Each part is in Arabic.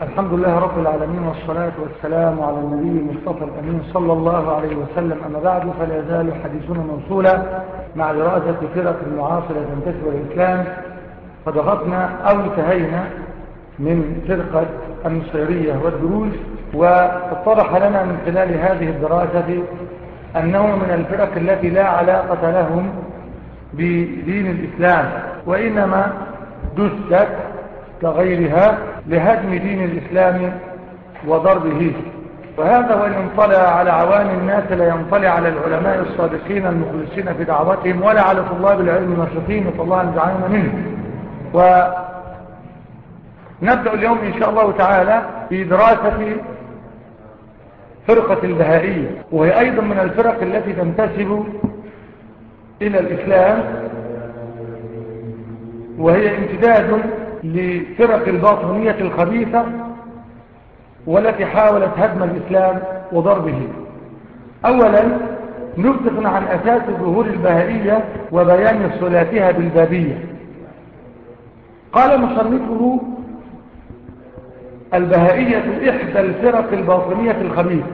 الحمد لله رب العالمين، والصلاة والسلام على النبي المصطفى الأمين صلى الله عليه وسلم. أما بعد، فلا يزال حديثنا موصولا مع دراسة فرق المعاصرة تنتسب الإسلام. فضغطنا أو انتهينا من فرقة النصيرية والدروز، واتضح لنا من خلال هذه الدراسة أنه من الفرق التي لا علاقة لهم بدين الإسلام، وإنما دست كغيرها لهدم دين الإسلام وضربه. وهذا وإن انطلع على عوام الناس لا ينطلع على العلماء الصادقين المخلصين في دعوتهم ولا على طلاب العلم الناشطين، نسأل الله أن يجعلنا منه. ونبدأ اليوم إن شاء الله تعالى في دراسة فرقة البهائية، وهي أيضا من الفرق التي تنتسب إلى الإسلام، وهي امتداد لفرق الباطنية الخبيثة والتي حاولت هدم الإسلام وضربه. أولا نبدأ عن أساس ظهور البهائية وبيان صلاتها بالبابية. قال مصنفه: البهائية إحدى الفرق الباطنية الخبيثة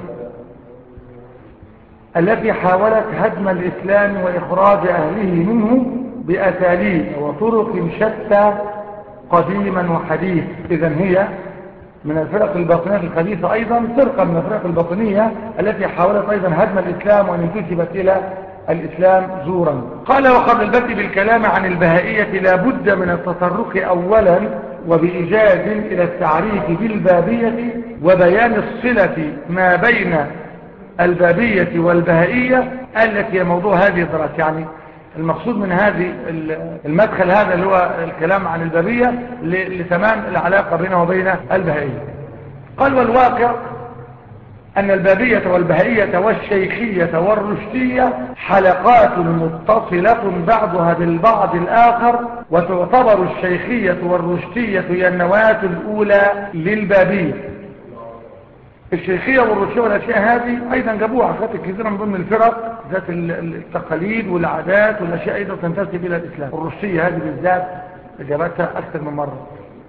التي حاولت هدم الإسلام وإخراج أهله منه بأساليب وطرق شتى قديما وحديث. إذن هي من الفرق الباطنية الخبيثة، أيضا فرقة من الفرق الباطنية التي حاولت أيضا هدم الإسلام وأن انتسبت إلى الإسلام زورا. قال: وقبل البدء بالكلام عن البهائية لا بد من التطرق أولا وبإيجاز إلى التعريف بالبابية وبيان الصلة ما بين البابية والبهائية التي هي موضوع هذه الدراسة. يعني المقصود من هذه المدخل هذا اللي هو الكلام عن البابية لتمام العلاقة بينه وبين البهائية. قال: والواقع أن البابية والبهائية والشيخية والرشدية حلقات متصلة بعضها بالبعض الآخر، وتعتبر الشيخية والرشدية هي النواة الأولى للبابية. الشيخية والرشدية والأشياء هذه أيضا جابوها أخوات كثيرة من ضمن الفرق ذات التقاليد والعادات والأشياء أيضا تنتسب إلى الإسلام. الرشدية هذه بالذات جابتها أكثر من مرة.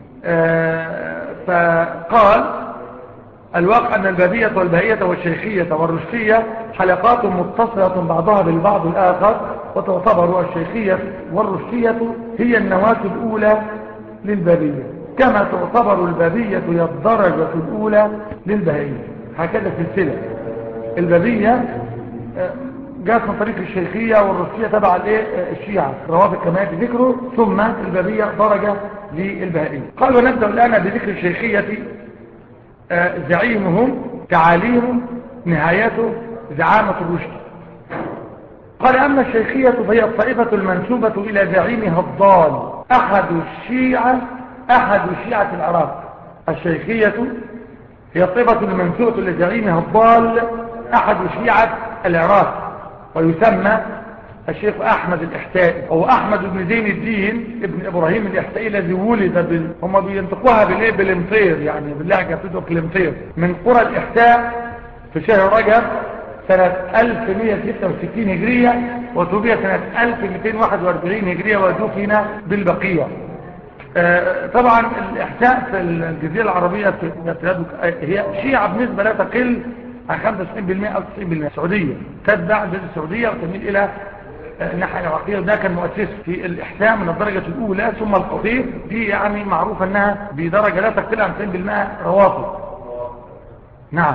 فقال: الواقع أن البابية والبهائية والشيخية والرشدية حلقات متصلة بعضها بالبعض الآخر، وتعتبر الشيخية والرشدية هي النواة الأولى للبابية، كما تعتبر البابية هي الدرجة الأولى للبهائية. هكذا سلسلة. البابية جاءت من طريق الشيخية، والرشدية تبع الشيعة روافض كما يأتي ذكره، ثم البابية درجة للبهائية. قال: ونبدأ الآن بذكر الشيخية. زعيمهم، تعاليم، نهايته زعامة الرشد. قال: أما الشيخية فهي الطائفة المنسوبة إلى زعيمها الضال أحد الشيعة العراق. الشيخية هي الطائفة المنسوبة إلى زعيمها الضال أحد شيعة العراق، ويسمى الشيخ أحمد الإحسائي، أو أحمد بن زين الدين ابن إبراهيم الإحسائي، الذي ولد هم بينطقوها بالمطير، يعني باللهجة بتدق الامطير، من قرى الإحساء في شهر رجب سنة 1166 هجرية، وتوفي سنة 1241 هجرية، ودفن بالبقيع. طبعا الإحساء في الجزيرة العربية هي شيعة بنسبة لا تقل عن 95% أو 90%. السعودية تتبع الجزيرة السعودية وتميل إلى الناحية العراقية، وده كان مؤسس في الإحساء من الدرجة الأولى. ثم القطيف دي يعني معروف أنها بدرجة لا تقل عن 90% روافض. نعم.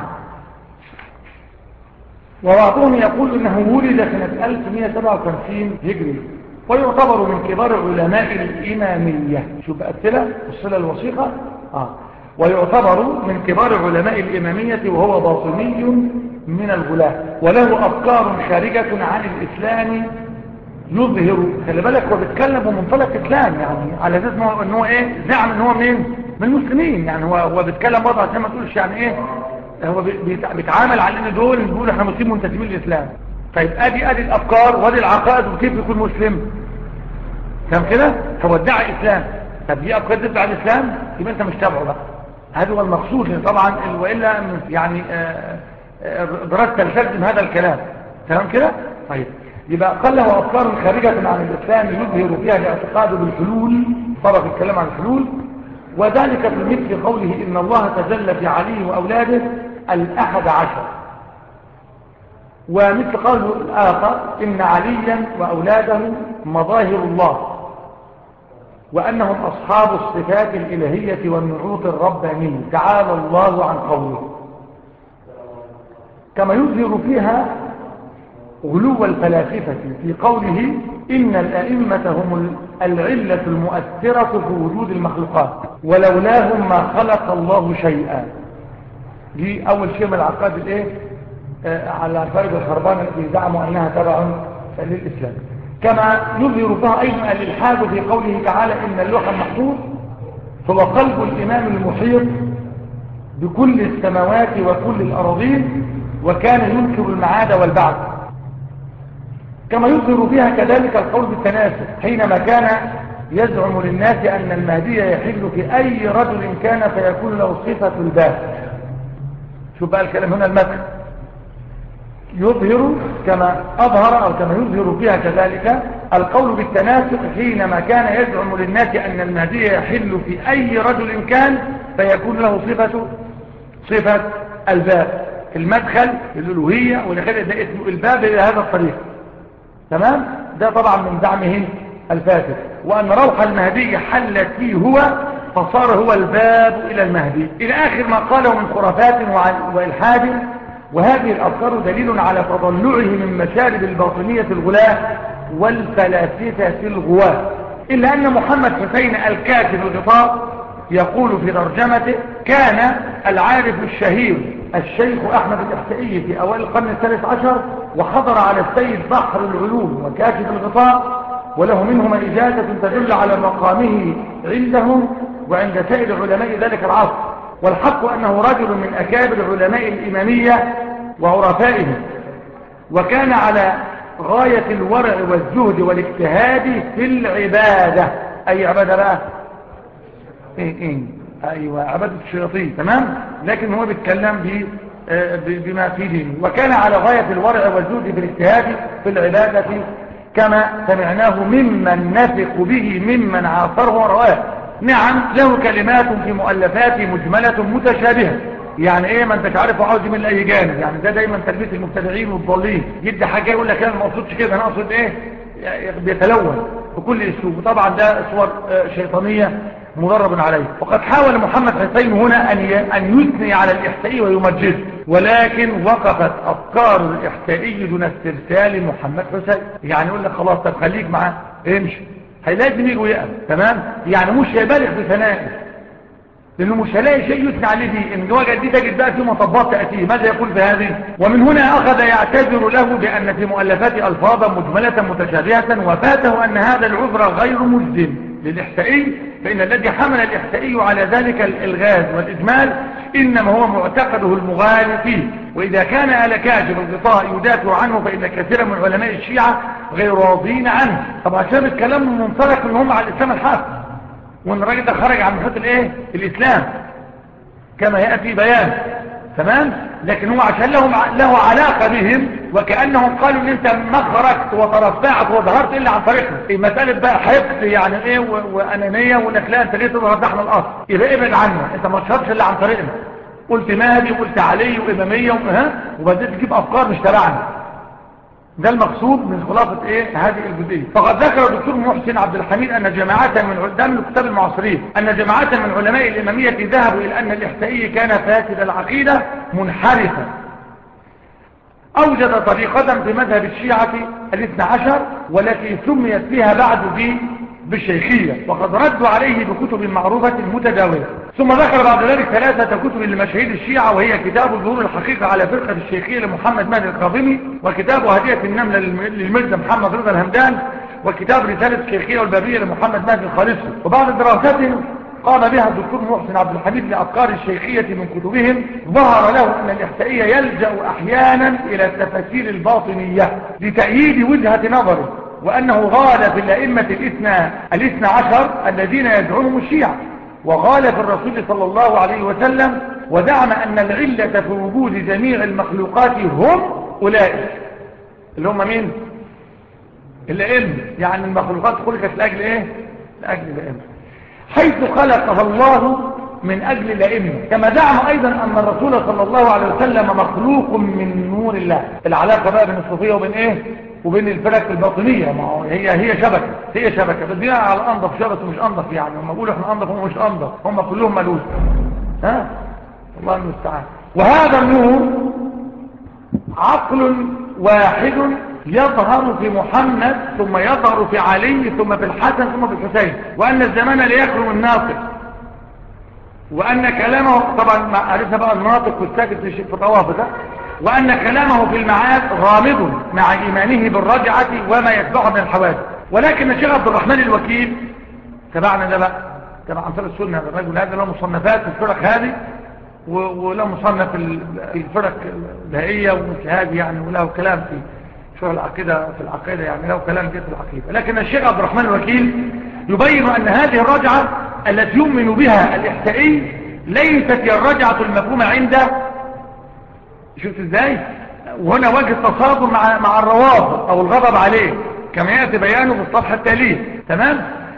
وبعضهم يقول أنه ولد سنة 1157 هجري، ويعتبر من كبار علماء الإمامية. شوف أسئلة الصلة الوثيقة. ويعتبر من كبار علماء الإمامية، وهو باطني من الغلاة، وله أفكار خارجة عن الإسلام يظهر. خلي بالك هو بيتكلم بمنطلق إسلام، يعني على أساس أنه زعم أنه من المسلمين. يعني هو بيتكلم برضه عشان ما تقولش يعني هو بيتعامل على ان دول بيقولوا احنا مسلمين منتسبين للاسلام. طيب ادي الافكار وادي العقائد، وكيف يكون مسلم؟ فاهم كده؟ هو ادعى اسلام. طب دي افكار تدعي الاسلام، يبقى انت مش تابعه بقى. هذا هو المقصود طبعا، والا يعني دراسه تلتزم هذا الكلام. تمام كده؟ طيب يبقى قال له افكار خارجه عن الاسلام يظهر فيها الاعتقاد بالحلول. طبعا الكلام عن الحلول وذلك في مثل قوله إن الله تجلى في علي وأولاده 11. ومثل قوله الآخر إن عليا وأولاده مظاهر الله وأنهم أصحاب الصفات الإلهية والنعوت الربانية تعالى الله عن قوله. كما يظهر فيها غلو الفلاسفة في قوله إن الأئمة هم العلة المؤثرة في وجود المخلوقات ولولاهم ما خلق الله شيئا. دي أول شيء من العقائد الإيه؟ على عقائد الخربانة التي زعموا أنها تبع للإسلام. كما يظهر فيها أيضا الإلحاد في قوله تعالى إن اللوح المحفوظ هو قلب الإمام المحيط بكل السماوات وكل الأراضين وكان ينكر المعاد والبعث. كما يظهر فيها كذلك القول بالتناسب حينما كان يزعم للناس أن المهدي يحل في أي رجل كان فيكون له صفة الباس. شوف بقى الكلام هنا المدخل يظهر كما أظهر أو كما يظهر فيها كذلك القول بالتناسق حينما كان يزعم للناس أن المهدي يحل في أي رجل كان فيكون له صفة الباب. المدخل الألوهية والخير ده اسمه الباب إلى هذا الطريق. تمام؟ ده طبعا من زعمه الفاسد. وأن روح المهدي حلت فيه هو فصار هو الباب إلى المهدي إلى آخر ما قاله من خرافات وإلحاد. وهذه الأفكار دليل على تضلعه من مشارب الباطنية الغلاة والفلاسفة الغواة. إلا أن محمد حسين الكاتب الغطاء يقول في ترجمته كان العارف الشهير الشيخ أحمد الإحسائي في أوائل القرن الثالث عشر وحضر على السيد بحر العلوم وكاتب الغطاء وله منهما إجازة تدل على مقامه عندهم وعند سائر علماء ذلك العصر. والحق أنه رجل من أكابر علماء الإمامية وعرفائهم وكان على غاية الورع والزهد والاجتهاد في العبادة. أي عبادة بقى؟ أيوة عبادة الشياطين. تمام؟ لكن هو بيتكلم بما في دينه. وكان على غاية الورع والزهد في الاجتهاد في العبادة كما سمعناه ممن نثق به ممن عاصره ورآه. نعم له كلمات في مؤلفاته مجملة متشابهة. يعني ايه ما انتش عارف عاوز من اي جانب. يعني ده دايما تلبيس المبتدعين والضالين يدي حاجه يقول لك انا ما اقصدش كده انا اقصد ايه بيتلون بكل اسلوب. طبعا ده صور شيطانيه مدرب عليه. وقد حاول محمد حسين هنا ان يثني على الاحسائي ويمجده ولكن وقفت افكار الاحسائي دون استرسال محمد حسين. يعني يقول لك خلاص طب خليك معاه امشي لازم يجي ويقف. تمام؟ يعني مش هيبالغ في ثنائه لأنه مش هلاقي شيء يثنى عليه دي. إن وجد دي تجد بقى في مطبات تأتيه. ماذا يقول في هذه؟ ومن هنا أخذ يعتذر له بأن في مؤلفات ألفاظا مجملة متشابهة وفاته أن هذا العذر غير مجزم للإحسائي فإن الذي حمل الإحسائي على ذلك الإلغاز والإجمال إنما هو معتقده المغالي فيه. وإذا كان آل كاشف الغطاء يدافع عنه فإن كثيرا من علماء الشيعة غير راضين عنه. طبعا شاب الكلام منطلق ان هم على الإسلام الحق وان الراجل ده خرج عن محيط الايه الإسلام كما يأتي بيان. تمام؟ لكن هو عشان له علاقة بهم وكأنهم قالوا ان انت ما خرجت وترفعت وظهرت الا عن طريقنا. مسألة بقى حقد يعني ايه وانانية وانك لا انت ليه تظهر ده احنا الاصل يبقى ابعد عنا انت ما تشهرش الا عن طريقنا. قلت مهدي وقلت علي وامامية وبدأت تجيب افكار مش تبعنا. ده المقصود من خلاصة ايه هذه الجزئية. فقد ذكر الدكتور محسن عبد الحميد ان جماعة من الكتاب المعاصرين ان جماعة من علماء الامامية ذهبوا الى ان الاحسائي كان فاسد العقيدة منحرفا اوجد طريقة في مذهب الشيعة الاثنى عشر والتي سميت فيها بعد بالشيخية وقد ردوا عليه بكتب معروفة متداولة. ثم ذكر بعد ذلك 3 كتب لمشاهير الشيعة وهي كتاب ظهور الحقيقة على فرقة الشيخية لمحمد مهدي الكاظمي وكتاب هدية النملة للمرزا محمد رضا الهمدان وكتاب رسالة الشيخية والبابية لمحمد مهدي الخالصي. وبعد دراسات قام بها الدكتور محسن عبد الحميد لأفكار الشيخية من كتبهم ظهر له أن الإحسائية يلجأ أحيانا إلى التفاسير الباطنية لتأييد وجهة نظره وأنه غال في الأئمة الاثنى عشر الذين يدعونهم الشيعة وغال في الرسول صلى الله عليه وسلم ودعم أن العلة في وجود جميع المخلوقات هم أولئك اللي هم مين؟ الأئمة. يعني المخلوقات خلقت لأجل إيه؟ لأجل الأئمة. حيث خلقها الله من أجل الأئمة، كما زعم أيضا أن الرسول صلى الله عليه وسلم مخلوق من نور الله. العلاقة بقى بين الصوفية وبين إيه؟ وبين الفرق الباطنية، ما هو هي شبكة بدينا على أنظف شبكة مش أنظف، يعني هم بيقولوا إحنا أنظف هم مش أنظف، هم كلهم ملوث. ها الله المستعان. وهذا النور عقل واحد يظهر في محمد ثم يظهر في علي ثم في الحسن ثم في الحسين، وأن الزمان لا يخلو من ناطق، وأن كلامه طبعا عرفنا بقى الناطق والساكت في طواف ده، وأن كلامه في المعاد غامض مع إيمانه بالرجعة وما يتبعه من الحوادث. ولكن الشيخ عبد الرحمن الوكيل تبعنا ده بقى تبع أنصار السنة، الرجل هذا له مصنفات في الفرق هذه وله مصنف في الفرق البهائية ومثل هذه يعني، وله كلام في شرح العقيدة في العقيدة، يعني له كلام في العقيدة. لكن الشيخ عبد الرحمن الوكيل يبين أن هذه الرجعة التي يؤمن بها الإحسائي ليست هي الرجعة المفهومة عنده. شفت ازاي؟ وهنا وجه التصادم مع الروافض او الغضب عليه كما يأتي بيانه في الصفحة التالية. تمام؟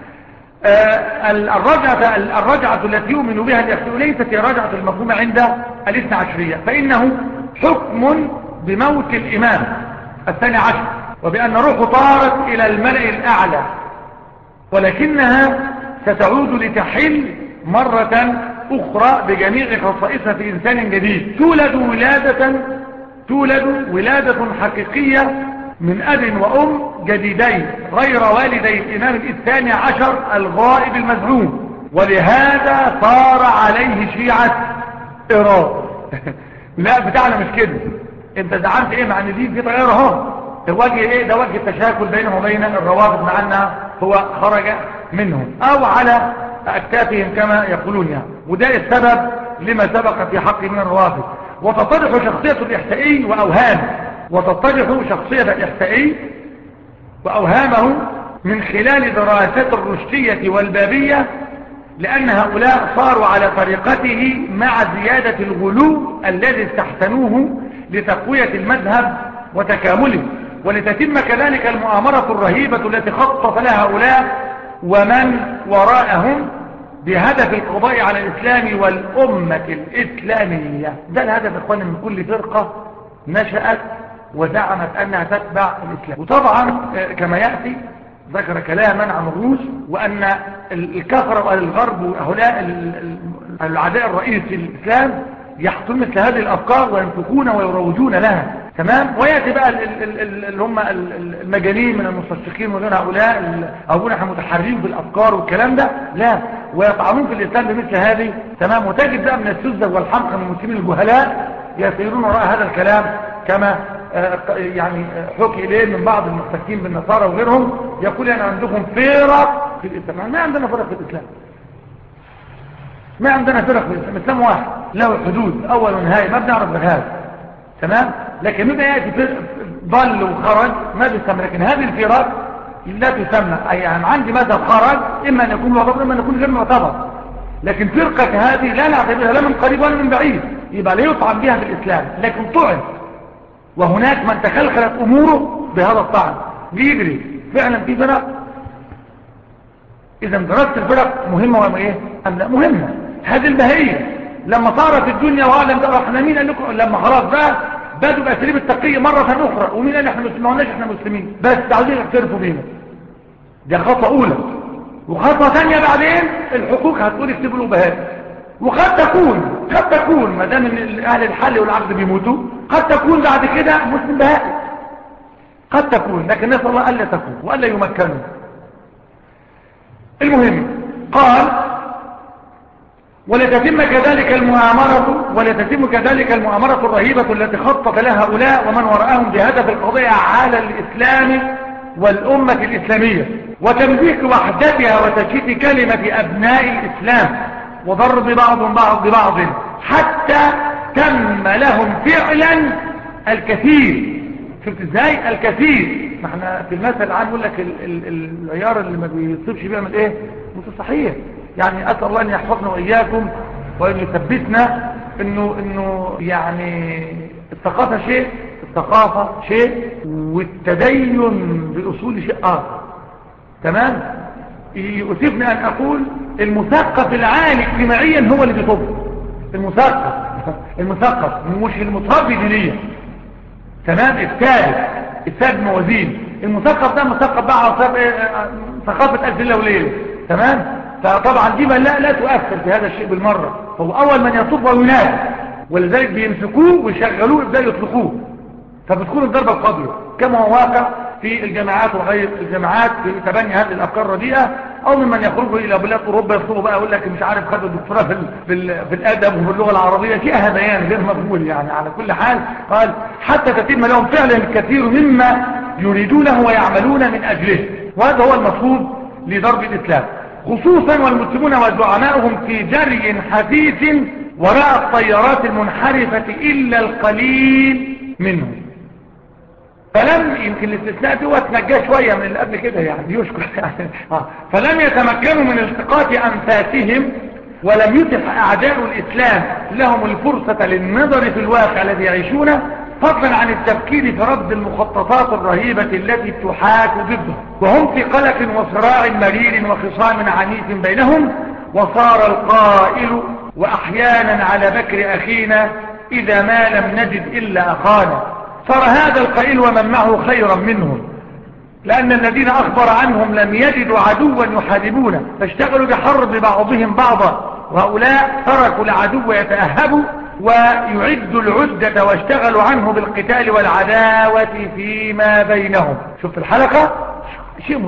الرجعة التي يؤمن بها الإحسائي ليست هي الرجعة المفهومة عند الاثنى عشرية، فإنه حكم بموت الإمام الثاني عشر وبأن روحه طارت إلى الملأ الأعلى، ولكنها ستعود لتحل مرة أخرى بجميع خصائصها في إنسان جديد، تولد ولادة حقيقية من أب وأم جديدين غير والدي الإمام الثاني عشر الغائب المزعوم. ولهذا صار عليه شيعة إيران. لا بتاعنا مش كده، انت زعمت ايه مع ان دي في تغير اهو، الوجه ايه ده؟ وجه التشاكل بينهم وبين الروافض مع انها هو خرج منهم او على اكتافهم كما يقولون يعني، وده السبب لما سبق في حق من الروافض. وتتضح شخصية الإحسائي وأوهامه من خلال دراسات الرشدية والبابية، لأن هؤلاء صاروا على طريقته مع زيادة الغلو الذي استحسنوه لتقوية المذهب وتكامله، ولتتم كذلك المؤامرة الرهيبة التي خطط لها هؤلاء ومن وراءهم بهدف القضاء على الإسلام والأمة الإسلامية. ده الهدف يا إخواني من كل فرقة نشأت وزعمت أنها تتبع الإسلام. وطبعا كما يأتي ذكر كلاما عن الروس وأن الكفر وأهل الغرب وهؤلاء العداء الرئيسي للإسلام يحطون مثل هذه الأفكار وينفقون ويروجون لها. تمام؟ ويأتي بقى اللي هم المجانين من المستشرقين ويقولون هؤلاء أو نحن متحررين بالأفكار والكلام ده، لا، ويطعنون في الإسلام بمثل هذه. تمام؟ وتجد بقى من السذج والحمق من المسلمين الجهلاء يسيرون وراء هذا الكلام كما يعني حكي إليه من بعض المحتكين بالنصارى وغيرهم، يقول أنا عندكم فرق في الإسلام. ما عندنا فرق في الإسلام، ما عندنا فرق في الإسلام، الإسلام واحد له حدود أول ونهاية ما بنعرف غير هذا. تمام؟ لكن متى يأتي ضل وخرج ما بيسمى، لكن هذه الفرق لا تسمى. يعني عندي مذهب خرج إما أن يكون معتبر إما أن يكون غير معتبر، لكن فرقة هذه لا نعتبرها لا من قريب ولا من بعيد، يبقى لا يطعن بها في الإسلام، لكن طعن وهناك من تخلخلت أموره بهذا الطعن بيجري فعلا في فرق. إذا دراسة الفرق مهمة ولا إيه؟ أم لا مهمة؟ هذه البهائية لما صارت الدنيا وعلم ده احنا مين قال لكم لما خلاص بقى بدوا بأساليب التقية مرة أخرى، ومين قال احنا ما قلناش احنا مسلمين بس عاوزين يعترفوا بينا؟ دي خطوة أولى. وخطوة ثانية بعدين الحقوق هتقول اكتبوا له بهائي، وقد تكون ما دام اهل الحل والعقد بيموتوا قد تكون بعد كده مسلم بهائي، قد تكون، لكن نسأل الله الا تكون والا يمكنوا. المهم قال ولتتم كذلك المؤامرة الرهيبة التي خطط لها هؤلاء ومن وراءهم بهدف القضاء على الإسلام والأمة الإسلامية وتمزيق وحدتها وتشتيت كلمة أبناء الإسلام وضرب بعض ببعض حتى تم لهم فعلا الكثير. شفت ازاي؟ الكثير. ما احنا في المثل العام يقول لك العيار اللي ما بيصيبش بيعمل ايه؟ مش صحيح. يعني اسال الله ان يحفظنا واياكم وان يثبتنا انه يعني الثقافه شيء والتدين باصول شيء اخر. تمام؟ يؤسفني أن أقول المثقف العالي اجتماعيا هو اللي بيطب. المثقف مش المتربي دينيا، تمام. الثالث موازين. المثقف ده مثقف بقى على ثقافة ألف ليلة وليلة، تمام. فطبعا دي لا تؤثر في هذا الشيء بالمرة. هو أول من يطب وينادي، ولذلك بيمسكوه ويشغلوه يبدأوا يطلقوه، فبتكون الضربة القاضية كما هو واقع في الجامعات وغير الجامعات في تبني هذه الأفكار الرديئة، أو ممن يخرجوا إلى بلاد أوروبا يطلبوا بقى يقول لك مش عارف خدوا الدكتوراه في الأدب وفي اللغة العربية، شيء هذيان غير مقبول يعني. على كل حال قال حتى تتم لهم فعلا الكثير مما يريدونه ويعملون من أجله، وهذا هو المطلوب لضرب الإسلام، خصوصا والمسلمون وزعمائهم في جري حثيث وراء الطيارات المنحرفة إلا القليل منهم. فلم يمكن الاستثناء دوت نجاه شوية من اللي قبل كده يعني، يشكر يعني. فلم يتمكنوا من التقاط أنفاسهم، ولم يتح أعداء الإسلام لهم الفرصة للنظر في الواقع الذي يعيشونه، فضلا عن التفكير في رد المخططات الرهيبة التي تحاك ضده، وهم في قلق وصراع مرير وخصام عنيف بينهم. وصار القائل وأحيانا على بكر أخينا إذا ما لم نجد إلا أخانا، صار هذا القائل ومن معه خيرا منهم، لأن الذين أخبر عنهم لم يجدوا عدوا يحاربونه فاشتغلوا بحرب بعضهم بعضا، وهؤلاء تركوا العدو يتأهبوا ويعدوا العدة واشتغلوا عنه بالقتال والعداوة فيما بينهم. شوف الحلقة، شيء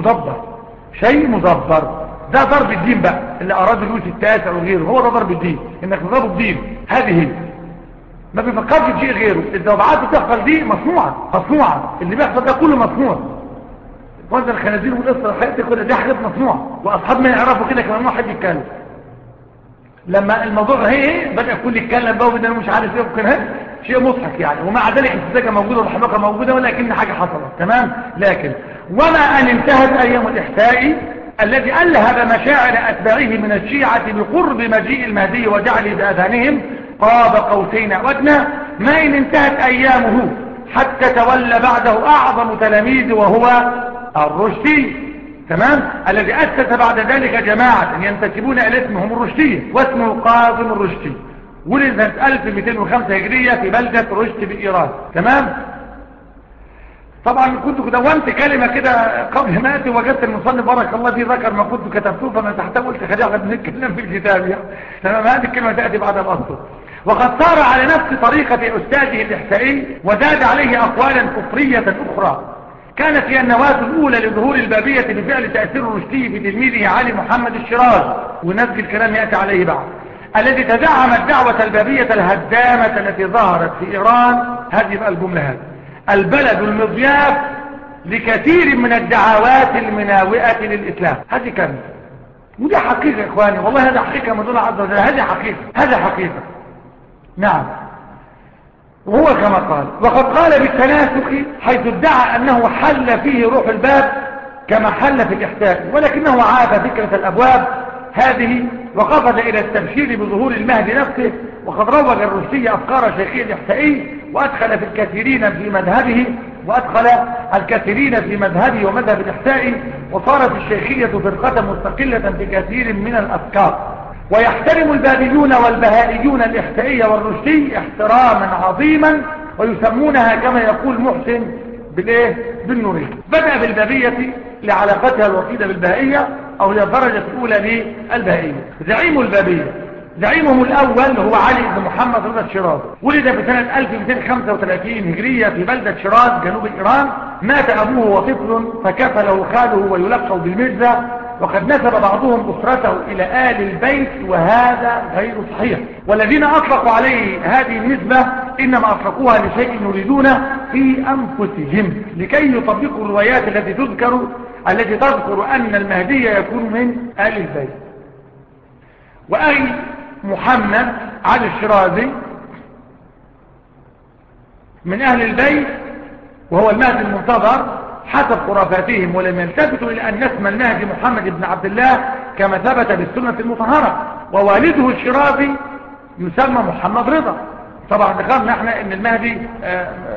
مدبر. ده ضرب الدين بقى اللي أراد لويس التاسع وغيره، هو ده ضرب الدين، انك تضرب الدين. هذه ما بيفكرش في شيء غيره. الذبعات بتحصل دي مصنوعة، اللي بيحصل ده كله مصنوع. وانت الخنازير والقصة الحقيقة كل دي حاجات مصنوعة، واصحاب ما يعرفوا كده كمان ما حد يتكلم. لما الموضوع هي بدأ كل يتكلم بقى وبدأ مش عارف ايه وكده، شيء مضحك يعني. ومع ذلك السذاجة موجودة والحماقة موجودة، ولكن حاجة حصلت، تمام. لكن وما أن انتهت أيام الإحتاء الذي ألهب مشاعر أتباعه من الشيعة بقرب مجيء المهدي وجعله بأذانهم قاب قوسين أو أدنى، ما إن انتهت أيامه حتى تولى بعده أعظم تلاميذ وهو الرشدي، تمام، الذي أسس بعد ذلك جماعة ينتسبون إلى اسمهم الرشدية، واسمه قاسم الرشدي، ولد سنة 1205 هجرية في بلدة رشد بإيران، تمام. طبعا كنت دونت كلمة كده قبل ما أتي، وجدت المصنف بارك الله فيه ذكر ما كنت كتبته، فما تحت قلت خلينا نتكلم في الكتاب يعني، تمام. هذه الكلمة تأتي بعد الأصل. وقد صار على نفس طريقة أستاذه الإحسائي، وزاد عليه أقوالا كفرية أخرى كانت هي النواة الأولى لظهور البابية بفعل تأثير الرشدي في تلميذه علي محمد الشيراز، ونسج الكلام يأتي عليه بعد، الذي تزعم الدعوة البابية الهدامة التي ظهرت في إيران. هذه بقى الجملة، هذه البلد المضياف لكثير من الدعوات المناوئة للإسلام. هذه كلمة، ودي حقيقة يا إخواني، والله هذا حقيقة من الله عز وجل، هذه حقيقة، نعم. وهو كما قال، وقد قال بالتناسخ حيث ادعى أنه حل فيه روح الباب كما حل في الإحساء، ولكنه عاب فكرة الأبواب هذه وقفز إلى التبشير بظهور المهدي نفسه. وقد روج الرشدي أفكار شيخه الإحسائي وأدخل الكثيرين في مذهبه ومذهب الإحسائي، وصارت الشيخية فرقة مستقلة بكثير من الأفكار. ويحترم البابيون والبهائيون الإحسائية والرشدي احتراما عظيما، ويسمونها كما يقول محسن بالنورية. بدأ بالبابية لعلاقتها الوطيدة بالبهائية، أو هي الدرجة الأولى للبهائية. زعيم البابية، زعيمهم الأول هو علي بن محمد رضا الشيرازي، ولد في سنة 1235 هجرية في بلدة شيراز جنوب إيران. مات أبوه وطفل فكفله خاله ويلقب بالمرزا، وقد نسب بعضهم أسرته إلى آل البيت، وهذا غير صحيح. والذين أطلقوا عليه هذه النسبة إنما أطلقوها لشيء يريدونه في أنفسهم لكي يطبقوا الروايات التي تذكر أن المهدي يكون من آل البيت. وأي محمد علي الشيرازي من أهل البيت، وهو المهدي المنتظر حسب خرافاتهم، ولم يلتفتوا إلى أن اسم المهدي محمد بن عبد الله كما ثبت بالسنة المطهرة. ووالده الشيرازي يسمى محمد رضا. طبعا ذكرنا احنا ان المهدي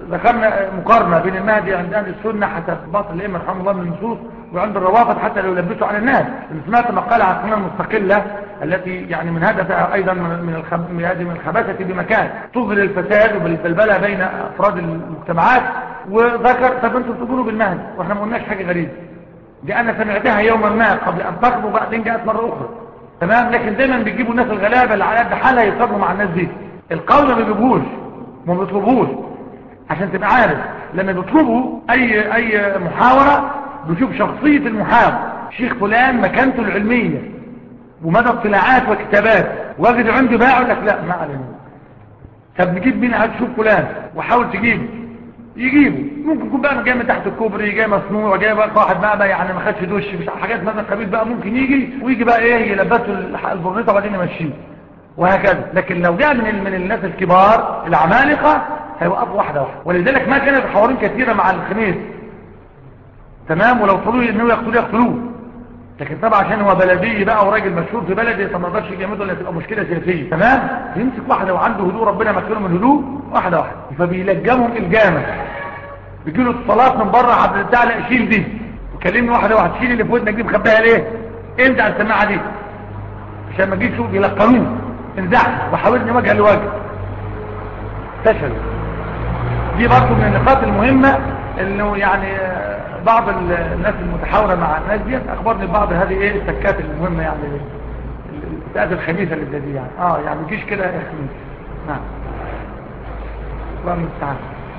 ذكرنا مقارنة بين المهدي عند أهل السنة حسب باطل الأئمة رحمه الله من النصوص، وعند الروافض حتى لو يلبسوا على الناس. سمعت مقالة عن السنة المستقلة التي يعني من هدفها أيضا من الخباثة بمكان تظهر الفساد والبلبلة بين أفراد المجتمعات، وذكر طب أنتم تقولوا بالمهدي وإحنا ما قلناش حاجة غريبة، دي أنا سمعتها يوما ما قبل أن تخرج وبعدين جاءت مرة أخرى. تمام. لكن دايما بيجيبوا الناس الغلابة اللي على قد حالها يصدموا مع الناس دي. القول ما بيجيبوش ما بيطلبوش، عشان تبقى عارف لما بيطلبوا اي محاورة بيشوف شخصية المحاور، شيخ فلان مكانته العلمية ومدى اطلاعات وكتابات، واجد عنده باع يقول لك لا ما علينا. طب نجيب مين؟ عايز تشوف فلان وحاول تجيبه، يجيبه. ممكن يكون بقى جاي من تحت الكوبري، جاي مصنوع، جاي بقى واحد بقى يعني ما خدش دش، مش حاجات مثلا خبيث بقى ممكن ويجي بقى ايه يلبسه البرنيطه وبعدين يمشيه وهكذا. لكن لو جاء من الناس الكبار العمالقه هيوقفوا واحده واحده. ولذلك ما كانت حوارين كثيره مع الخميس. تمام. ولو طلوا انه يقتلوه، لكن طبعا عشان هو بلدي بقى وراجل مشهور في بلدي فما يقدرش يجمده ولا تبقى مشكله سياسيه. تمام. يمسك واحده وعنده هدوء، ربنا مكنه من هدوء واحده واحده، فبيلجمهم الجامه. بيجي له اتصالات من بره عبد البتاع لا شيل دي، وكلمني واحده واحده، شيل اللي في ودنك دي مخبيها ليه؟ انت على السماعه دي عشان ما تجيش شوف بيلقنوه انزعج وحاولني وجها لوجه. فشل. دي برضه من النقاط المهمه انه يعني بعض الناس المتحاوره مع الناس دي اخبرني ببعض هذه ايه السكات المهمه، يعني الفئات الخبيثه اللي زي دي يعني يعني ما تجيش كده يا خميس. نعم. الله المستعان.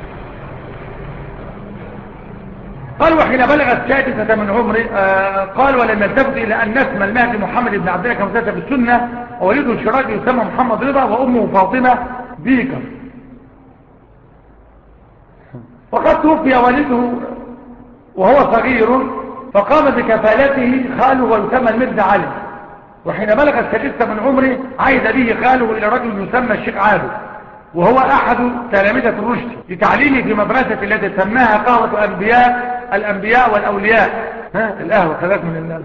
قال وحين بلغ السادسة من عمره قال ولم يلتفت إلى أن اسم المهدي محمد بن عبد الله كما ثبت في السنة، وولده الشراجي يسمى محمد رضا، وأمه فاطمة بيكر. وقد توفي والده وهو صغير، فقام بكفالته خاله ويسمى المرزا علي. وحين بلغ السادسة من عمره عايد به خاله إلى رجل يسمى الشيخ عابد، وهو أحد تلامذة الرشد لتعليمه في مدرسة التي سماها قهوة الأنبياء والأولياء. القهوة خلاك من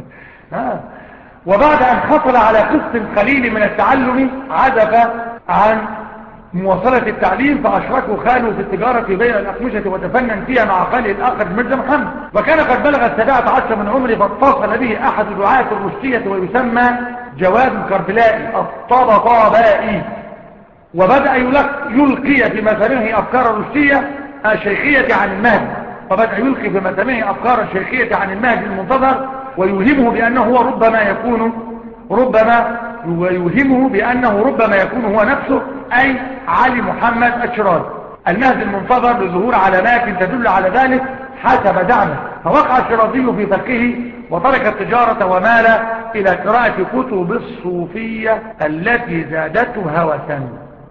وبعد أن حصل على قسط قليل من التعلم عزف عن مواصلة التعليم، فأشركه خاله في التجارة بين الأقمشة وتفنن فيها مع خاله الآخر المرزا محمد. وكان قد بلغ 17 من عمره فاتصل به أحد دعاة الرشدية ويسمى جواد الكربلائي الطبطابائي، وبدأ يلقي في مسامعه أفكار الرشدية الشيخية عن المهدي، فبدأ يلقي في مسامعه أفكار الشيخية عن المهدي المنتظر، ويوهمه بأنه هو ربما يكون هو نفسه، أي علي محمد الشراجي المهدي المنتظر، لظهور علامات تدل على ذلك حسب زعمه. فوقع الشرازي في فقه وترك التجارة ومال إلى قراءة كتب الصوفية التي زادته هوسا،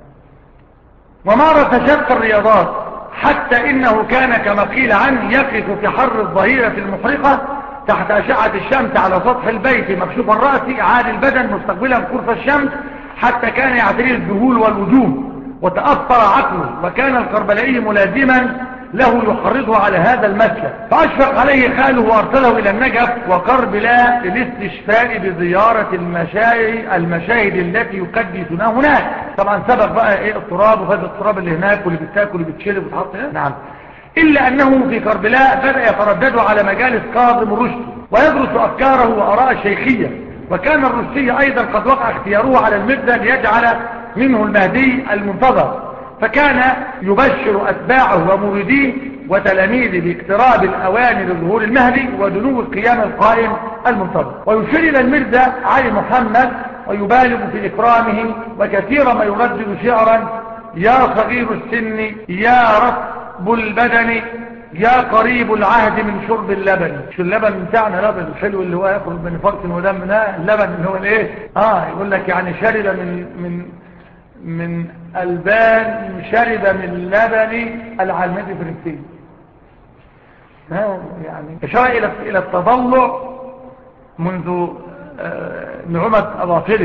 ومارس شق الرياضات، حتى إنه كان كما قيل عنه يقف في حر الظهيرة المحرقة تحت أشعة الشمس على سطح البيت مكشوف الرأس عالي البدن مستقبلا قرص الشمس، حتى كان يعتريه الذهول والوجوم وتأثر عقله. وكان الكربلائي ملازما له يحرضه على هذا المسلك، فأشفق عليه خاله وأرسله إلى النجف وكربلاء للاستشفاء بزيارة المشاهد التي يقدسونها هناك. طبعا سبب بقى ايه التراب وهذا التراب اللي هناك واللي بتاكل واللي بتشرب وتحط هنا. نعم. إلا أنه في كربلاء بدأ يتردد على مجالس كاظم الرشدي ويدرس أفكاره وأراء الشيخية. وكان الرشدي أيضا قد وقع اختياره على المرزا ليجعل منه المهدي المنتظر، فكان يبشر أتباعه ومريديه وتلاميذه باقتراب الأوان لظهور المهدي ودنو القيام القائم المنتظر، ويشير إلى المرزا علي محمد ويبالغ في إكرامه، وكثيرا ما يردد شعرا: يا صغير السن، يا رطب البدن، يا قريب العهد من شرب اللبن. شو اللبن بتاعنا لبن الحلو اللي هو يخرج من فرط ودمنا، اللبن اللي هو الايه يقول لك يعني شرب من البان، شرب من لبن العلمة الفرنسي. يعني إشارة إلى التضلع منذ نعومة أظافره.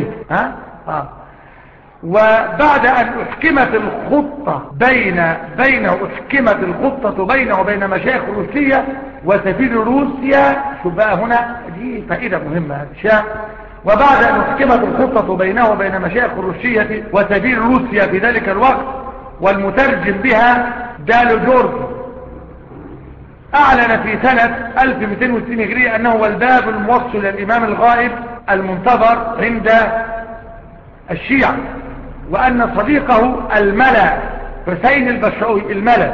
وبعد أن أحكمت الخطة أحكمت الخطة بينه وبين مشايخ روسيا وسفير روسيا. شو بقى هنا دي فائدة مهمة أشياء. وبعد أن أحكمت الخطة بينه وبين مشايخ الروسية وسفير روسيا في ذلك الوقت والمترجم بها دالو جورج أعلن في سنة 1260 هجرية أنه هو الباب الموصل للإمام الغائب المنتظر عند الشيعة، وأن صديقه الملا حسين البشراوي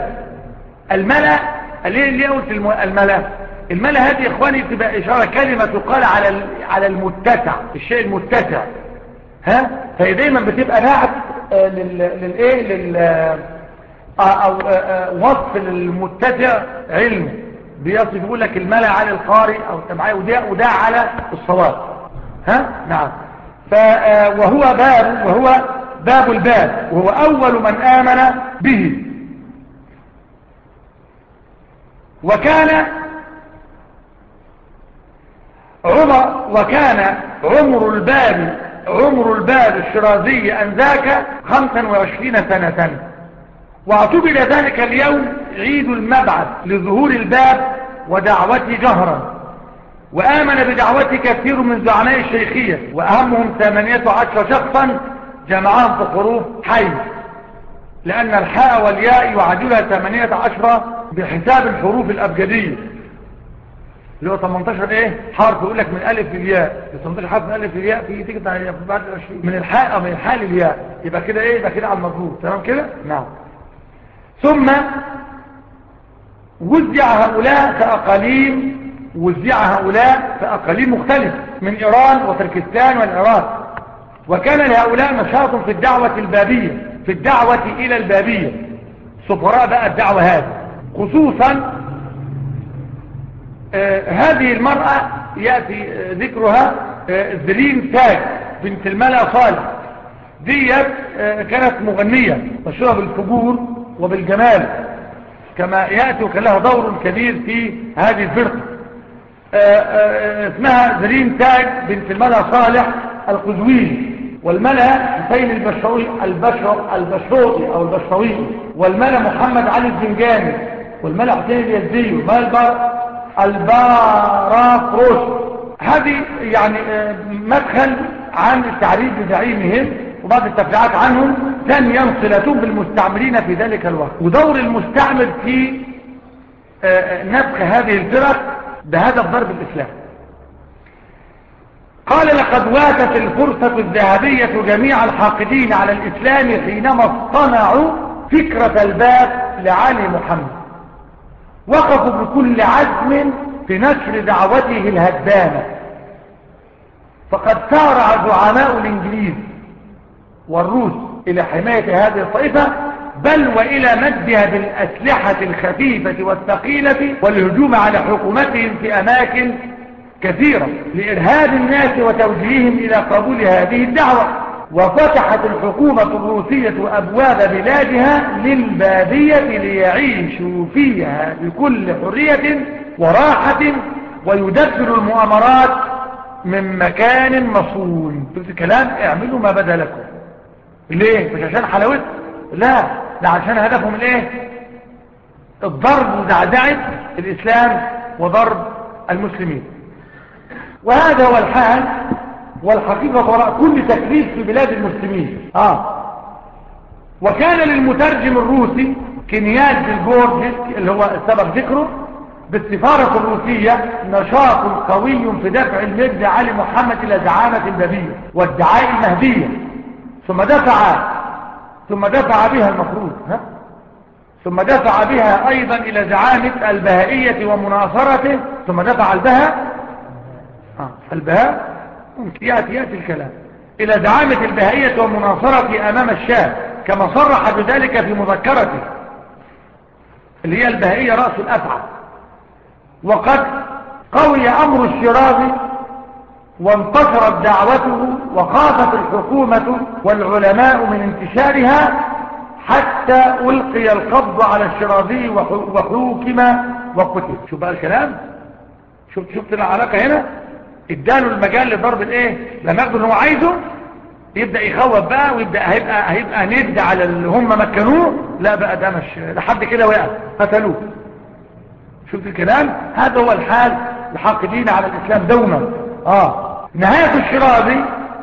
الملا ليه قلت الملا هذه يا إخواني تبقى إشارة كلمة تقال على المتسع، الشيء المتسع، ها، فهي دايما بتبقى نعت أو وصف للمتسع علمه، بيصف يقول لك الملا على القارئ أو معايا، وده على الصواب، ها، نعم. وهو باب الباب، وهو أول من آمن به. وكان عمر الباب الشرازي أنذاك 25 سنة، واعتبر ذلك اليوم عيد المبعث لظهور الباب ودعوته جهرا، وآمن بدعوته كثير من زعماء الشيخية، وأهمهم 18 شخصا جمعهم في حروف حي، لأن الحاء والياء يعادلها 18 بحساب الحروف الأبجدية، اللي هو 18 حرف، يقول لك من الألف للياء، 18 حرف من الألف للياء، في تيجي بعد 20 من الحاء للياء، يبقى كده يبقى كده على المظبوط، تمام كده، نعم. ثم وزع هؤلاء في أقاليم مختلفة من إيران وتركستان والعراق، وكان لهؤلاء نشاط في الدعوة البابية، في الدعوة إلى البابية، سفراء بقى الدعوة هذه، خصوصا هذه المرأة يأتي ذكرها، زلين تاج بنت الملا صالح، ديت كانت مغنية مشهورة بالفجور وبالجمال كما يأتي، وكان لها دور كبير في هذه الفرقة. اسمها زلين تاج بنت الملا صالح القزويني، والملا حسين البشروطي، والملا محمد علي الزنجاني، والملا حسين اليزدي، والملا البارافروش. هذه يعني مدخل عن التعريف بزعيمهم وبعض التفريعات عنهم. ثانيا صلتهم بالمستعمرين في ذلك الوقت، ودور المستعمر في نفخ هذه الفرق بهدف ضرب الإسلام. قال لقد واتت الفرصة الذهبية جميع الحاقدين على الإسلام حينما اصطنعوا فكرة الباب لعلي محمد، وقفوا بكل عزم في نشر دعوته الهدامة، فقد سارع زعماء الإنجليز والروس إلى حماية هذه الطائفة، بل وإلى مدها بالأسلحة الخفيفة والثقيلة والهجوم على حكومتهم في أماكن كثيرة لإرهاب الناس وتوجيههم إلى قبول هذه الدعوة. وفتحت الحكومة الروسية أبواب بلادها للبادية ليعيشوا فيها بكل حرية وراحة، ويدبر المؤامرات من مكان مصون. قلت الكلام اعملوا ما بدا لكم. ليه؟ مش عشان حلاوته، لا، ده عشان هدفهم الضرب ودعدعة الإسلام وضرب المسلمين. وهذا هو الحال والحقيقة وراء كل تكليف في بلاد المسلمين. وكان للمترجم الروسي كنياز بالجورج اللي هو سبق ذكره بالسفارة الروسية نشاط قوي في دفع الميرزا علي محمد إلى زعامة البابية والدعاء المهدية، ثم دفع بها المفروض ثم دفع بها أيضا إلى زعامة البهائية ومناصرته، ثم دفع البهاء يأتي الكلام إلى زعامة البهائية ومناصرته أمام الشاه، كما صرح بذلك في مذكرته اللي هي البهائية رأس الأفعى. وقد قوي أمر الشيرازي وانتشرت دعوته، وخافت الحكومة والعلماء من انتشارها، حتى ألقي القبض على الشيرازي وحوكم وقتل. شوف بقى الكلام، شفت العلاقة هنا، اداله المجال لضرب لما ياخدوا اللي هو عايزه يبدأ يخوف بقى، ويبدأ هيبقى ند على اللي هم مكنوه، لا بقى ده مش لحد كده وقع قتلوه. شفت الكلام، هذا هو الحال الحاقدين على الإسلام دوما. نهاية الشيرازي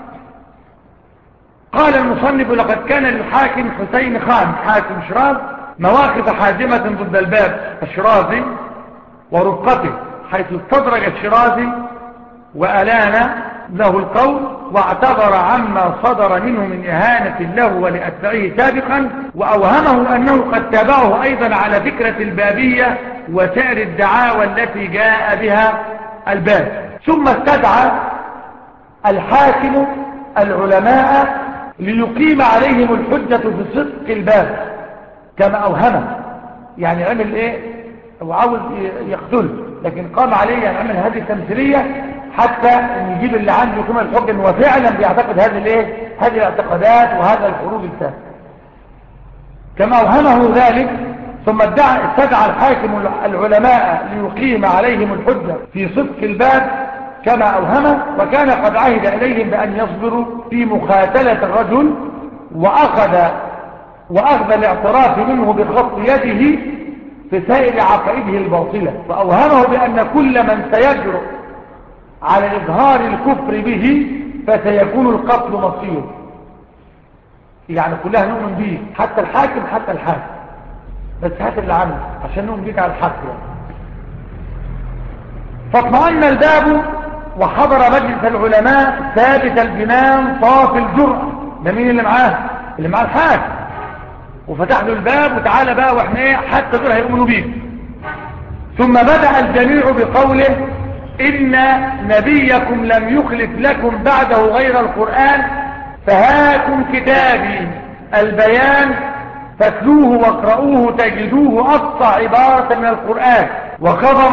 قال المصنف لقد كان للحاكم حسين خان حاكم شيراز مواقف حازمة ضد الباب الشرازي ورفقته، حيث استدرج الشرازي وألان له القول واعتذر عما صدر منه من إهانة له ولأتباعه سابقا، وأوهمه أنه قد تابعه أيضا على فكرة البابية وسائر الدعاوى التي جاء بها الباب. ثم استدعى الحاكم العلماء ليقيم عليهم الحجة في صدق الباب كما أوهمه، يعني عمل ايه وعاوز يقتله، لكن قام عليه يعني عمل هذه التمثيلية حتى يجيب اللي عنده كما الحجة انه فعلا بيعتقد هذه الايه هذه الاعتقادات وهذا الخروج الثاني كما أوهمه ذلك. ثم استدعى الحاكم العلماء ليقيم عليهم الحجة في صدق الباب كما أوهمه، وكان قد عهد إليهم بأن يصبروا في مخاتلة الرجل، وأخذ الاعتراف منه بخط يده في سائر عقائده الباطلة، وأوهمه بأن كل من سيجرؤ على إظهار الكفر به فسيكون القتل مصيره، يعني كلها نؤمن به حتى الحاكم بس هات اللي عنه عشان نؤمن بيك على الحق يعني. فاطمأن الباب وحضر مجلس العلماء ثابت الجنان طاف الجرأة، ده مين اللي معاه الحاكم، وفتح له الباب وتعالى بقى واحنا ايه حتى دول هيؤمنوا بيه. ثم بدأ الجميع بقوله إن نبيكم لم يخلف لكم بعده غير القرآن، فهاكم كتابي البيان فاتلوه واقرؤوه تجدوه أفصح عبارة من القرآن. وقدم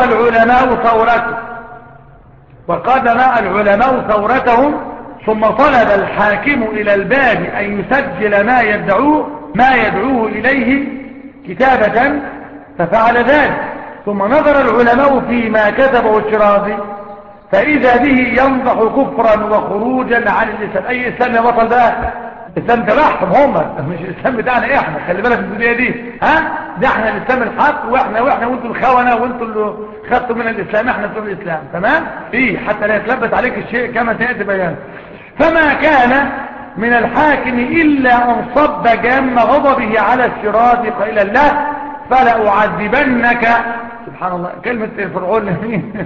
العلماء ثورتهم، ثم طلب الحاكم إلى الباب أن يسجل ما يدعوه إليه كتابة، ففعل ذلك. ثم نظر العلماء فيما كتبه الشرازي فإذا به ينضح كفرا وخروجا عن الإسلام. أي إسلام يا بطل بقى؟ الإسلام تبعهم هم، مش الإسلام بتاعنا إحنا، خلي بالك من الدنيا دي، ده احنا الإسلام الحق، وإحنا وانتوا الخونة، وانتوا اللي خدتوا من الإسلام، احنا بتوع الإسلام، تمام؟ حتى لا يتلبس عليك الشيء كما سيأتي بيان. فما كان من الحاكم إلا أن صب جام غضبه على الشرازي قائلا له فلأعذبنك، سبحان الله كلمة فرعون لمين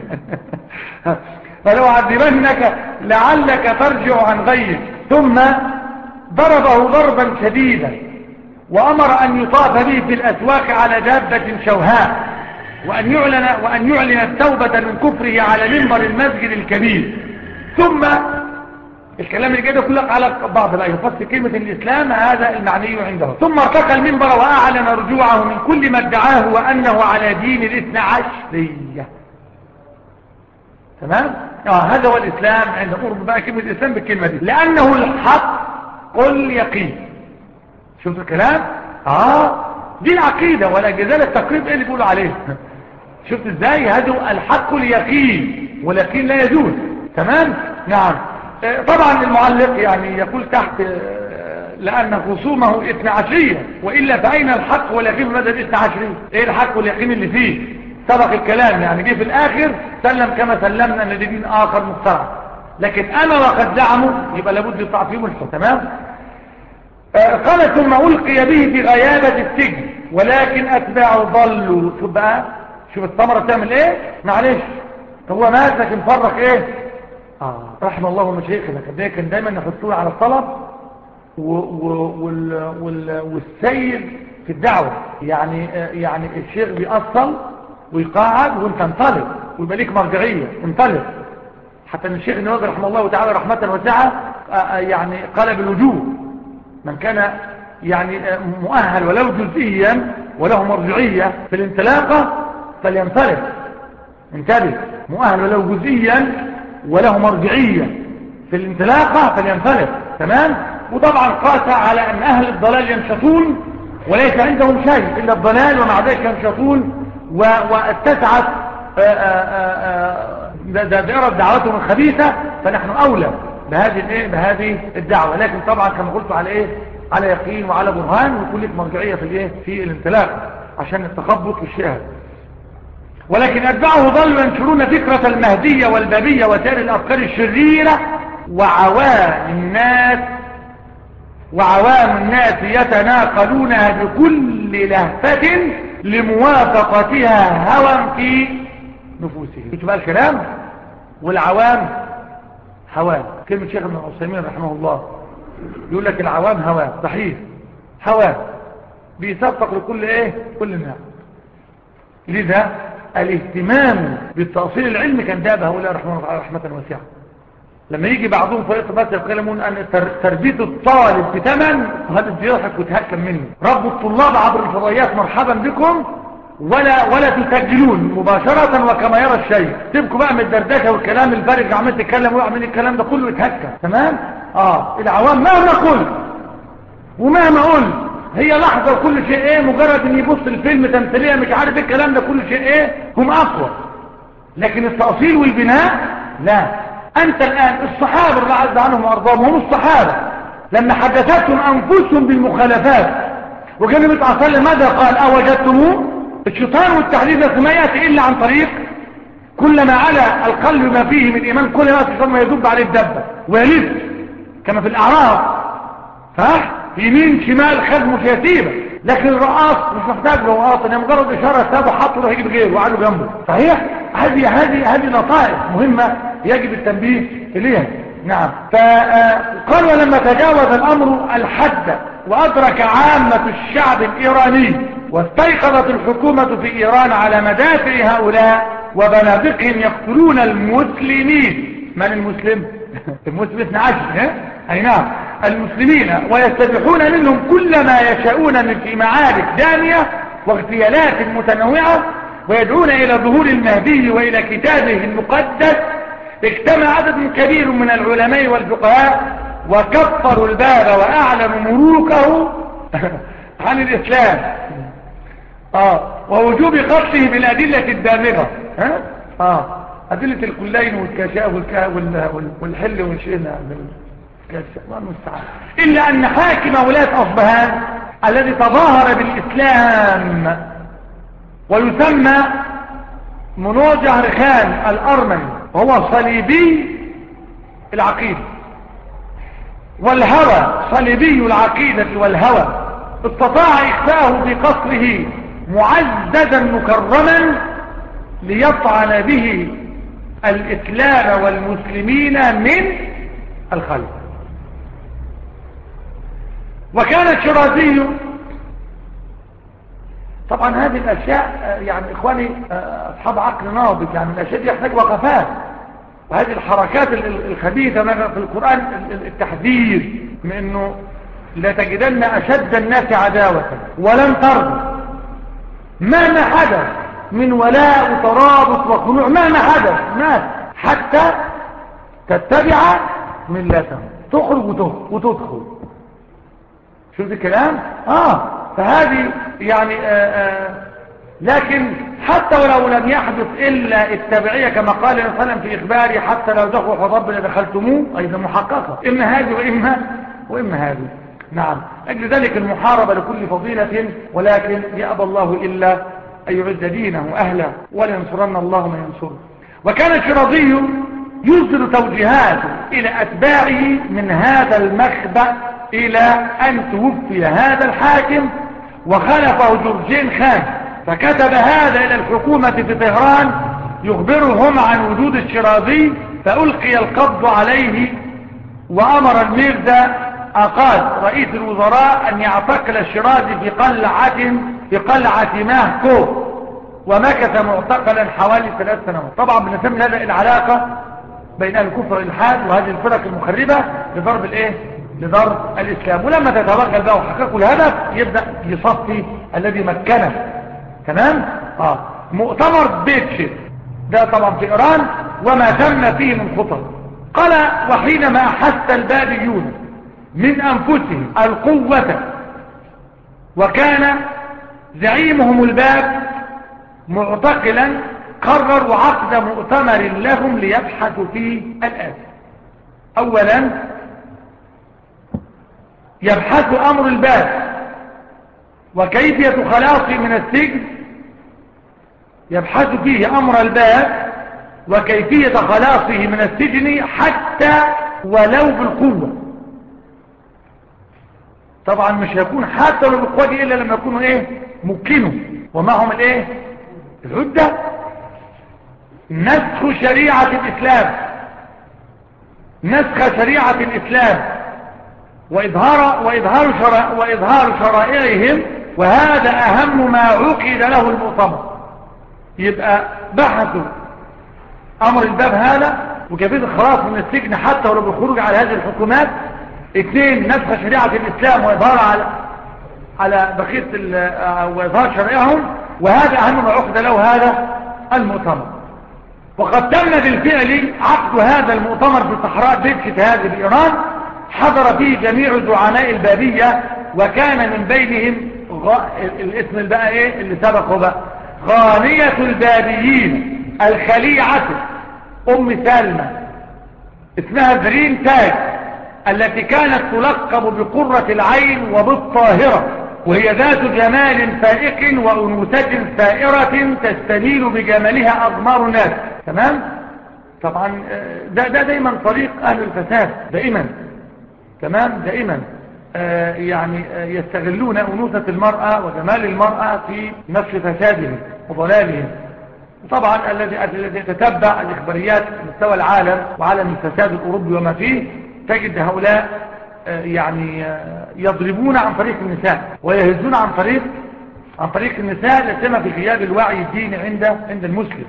فلأعذبنك لعلك ترجع عن غيك. ثم ضربه ضربا شديدا وأمر أن يطاف به في الأسواق على دابة شوهاء، وأن يعلن التوبة من كفره على منبر المسجد الكبير. ثم الكلام اللي كده كله على بعض بقى يفسر كلمة الإسلام هذا المعني عنده. ثم ارتقى المنبر وأعلن رجوعه من كل ما ادعاه وأنه على دين الاثنى عشرية. تمام؟ هذا هو الإسلام عند قرب بقى كلمة الإسلام بالكلمة دي، لأنه الحق قل يقين. شوف الكلام؟ دي العقيدة ولا جزال التقريب ايه اللي بيقولوا عليه. شفت ازاي؟ هذا الحق اليقين، واليقين لا يجوز. تمام؟ نعم. طبعا المعلق يعني يقول تحت لأن خصومه 12 وإلا فأين الحق واليقين في ماذا 12؟ ايه الحق واليقين اللي فيه؟ سبق الكلام يعني جه في الآخر سلم كما سلمنا ان دين آخر مخترع، لكن أنا وقد زعموا يبقى لابد يطلع فيهم الحكم. تمام؟ قال ثم ألقي به في غيابة السجن ولكن أتباعه ضلوا. شوف الثمرة تعمل ايه؟ معلش هو مات لكن فرق ايه؟ رحم الله مشايخنا كان دايما يحطوه على الطلب والسيد في الدعوة، يعني الشيخ بيأصل ويقاعد وانت انطلق ويبقى ليك مرجعية انطلق. حتى ان الشيخ النووي رحمه الله تعالى رحمة واسعة يعني قال بالوجوب من كان يعني مؤهل ولو جزئيا وله مرجعية في الانطلاقة فلينطلق. انتبه، مؤهل ولو جزئيا وله مرجعية في الانطلاقة فلينطلق. تمام؟ وطبعا قاس على ان اهل الضلال ينشطون وليس عندهم شيء الا الضلال ومع ذلك ينشطون واتسعت دائرة دعوتهم الخبيثة، فنحن اولى بهذه الدعوة. لكن طبعا كما قلت على ايه؟ على يقين وعلى برهان ويكون لك مرجعية في الانطلاق عشان التخبط والشيء. ولكن أتباعه ظلوا ينشرون فكرة المهدية والبابية وسائر الأفكار الشريرة وعوام الناس وعوام الناس يتناقلونها بكل لهفة لموافقتها هوى في نفوسهم. شوف بقى الكلام. والعوام هوام. كلمة شيخ ابن عثيمين رحمه الله يقول لك العوام هوام، صحيح هوام بيصفق لكل ايه، كل الناس. لذا الاهتمام بالتأصيل العلمي كان داب هؤلاء رحمة واسعة. لما يجي بعضهم فريق بس يقولون ان تربية الطالب بثمن، وهذا بيضحك وتهكم منه. رب الطلاب عبر الفضائيات مرحبا بكم، ولا تسجلون مباشرة وكما يرى الشيء. تبقوا بقى من الدردشة والكلام الفارغ عمال تتكلم ويعمل الكلام ده كله يتهكم. تمام. العوام مهما قلت ومهما قلت هي لحظة وكل شيء ايه، مجرد ان يبص الفيلم تمثيلية مش عارف ايه الكلام ده كل شيء ايه، هم اقوى. لكن التأصيل والبناء لا. انت الان الصحابة الله عز عنهم وارضاهم هم الصحابة لما حدثتهم انفسهم بالمخالفات وكان النبي صلى الله عليه وسلم ماذا قال؟ اوجدتموه؟ الشيطان والتحديث ما يأتي الا عن طريق كلما على القلب ما فيه من ايمان، كل ما الشيطان ما يدب عليه الدبة ويلف كما في الاعراف، صح؟ يمين شمال خد مش هيسيبه. لكن الرقاص مش محتاج له رقاص، يعني مجرد اشاره سابه حطه له يجيب غيره وقعدوا جنبه. صحيح. هذه لطائف مهمه يجب التنبيه اليها. نعم. فقال ولما تجاوز الامر الحد وادرك عامه الشعب الايراني واستيقظت الحكومه في ايران على مدافع هؤلاء وبنادقهم يقتلون المسلمين. من المسلم؟ المسلم 12. اي نعم، المسلمين، ويستبيحون منهم كل ما يشاءون من في معارك دامية واغتيالات متنوعة، ويدعون الى ظهور المهدي والى كتابه المقدس. اجتمع عدد كبير من العلماء والفقهاء وكفروا الباب واعلنوا ملوكه عن الاسلام ووجوب قتله بالادلة الدامغة. ادلة الكلين والكشاء والحل والشئنا إلا أن حاكم ولاية أصبهان الذي تظاهر بالإسلام ويسمى منوجه رخان الأرمني، وهو صليبي العقيدة والهوى، صليبي العقيدة والهوى، استطاع إخفاءه في قصره معززا مكرما ليطعن به الإسلام والمسلمين من الخلف. وكان الشيرازي طبعا هذه الاشياء يعني اخواني اصحاب عقل ناضج، يعني الاشياء دي يحتاج وقفات. وهذه الحركات الخبيثة في القرآن التحذير من انه لا تجدن اشد الناس عداوة ولن ترضى مهما حدث من ولاء وترابط وخنوع، مهما حدث الناس حتى تتبع ملتهم، تخرج وتدخل. شوف دي الكلام. فهذه يعني لكن حتى ولو لم يحدث إلا التبعية كما قال النبي صلى الله عليه وسلم في إخباره حتى لو دخلوا حضب لدخلتموه، أيضا محققة، إما هذه وإما هذه. نعم. أجل ذلك المحاربة لكل فضيلة، ولكن يأبى الله إلا أن يعز دينه أهله ولينصرن الله من ينصره. وكان الشيرازي يصدر توجيهاته إلى أتباعه من هذا المخبأ إلى أن توفي هذا الحاكم وخلفه جورجين خان، فكتب هذا إلى الحكومة في طهران يخبرهم عن وجود الشيرازي، فألقي القبض عليه وأمر الميرزا أقاد رئيس الوزراء أن يعتقل الشيرازي في قلعة ماهكو، ومكث معتقلا حوالي 3 سنوات. طبعا بنسمي هذا العلاقة بين الكفر والإلحاد وهذه الفرق المخربة لضرب لضرب الإسلام. ولما تتوغل بقى وحققوا الهدف يبدأ يصفي الذي مكنه. تمام. مؤتمر بيتشي ده طبعا في إيران وما تم فيه من خطر. قال وحينما أحس البابيون من أنفسهم القوة وكان زعيمهم الباب معتقلا، قرروا عقد مؤتمر لهم ليبحثوا فيه الآتي. أولا يبحثوا أمر الباب وكيفية خلاصه من السجن، يبحثوا فيه أمر الباب وكيفية خلاصه من السجن حتى ولو بالقوة. طبعا مش هيكون حتى لو بالقوة إلا لما يكونوا إيه ممكنوا ومعهم الإيه العدة. نسخ شريعة الإسلام، نسخ شريعة الإسلام وإظهار شرائعهم، وهذا أهم ما عقد له المؤتمر. يبقى بحثوا أمر الباب هذا وكيفية الخلاص من السجن حتى ولو بالخروج على هذه الحكومات. 2 نسخ شريعة الإسلام وإظهار على بقية وإظهار شرائعهم، وهذا أهم ما عقد له هذا المؤتمر. وقد تم بالفعل عقد هذا المؤتمر في صحراء بيتشت هذه بإيران، حضر فيه جميع زعماء البابية، وكان من بينهم الاسم البقى ايه اللي سبقه بقى غانية البابيين الخليعة سلمى، اسمها دريم تاج، التي كانت تلقب بقرة العين وبالطاهرة، وهي ذات جمال فائق وأنوثة ثائرة تستنيل بجمالها أضمار الناس. تمام. طبعا ده دايما طريق أهل الفساد دائما. تمام. دائما يعني يستغلون أنوثة المرأة وجمال المرأة في نشر فسادهم وضلالهم. طبعا الذي يتتبع الإخباريات مستوى العالم وعالم الفساد الأوروبي وما فيه، تجد هؤلاء يعني يضربون عن طريق النساء ويهزون عن طريق النساء، لا سيما في غياب الوعي الديني عند المسلم.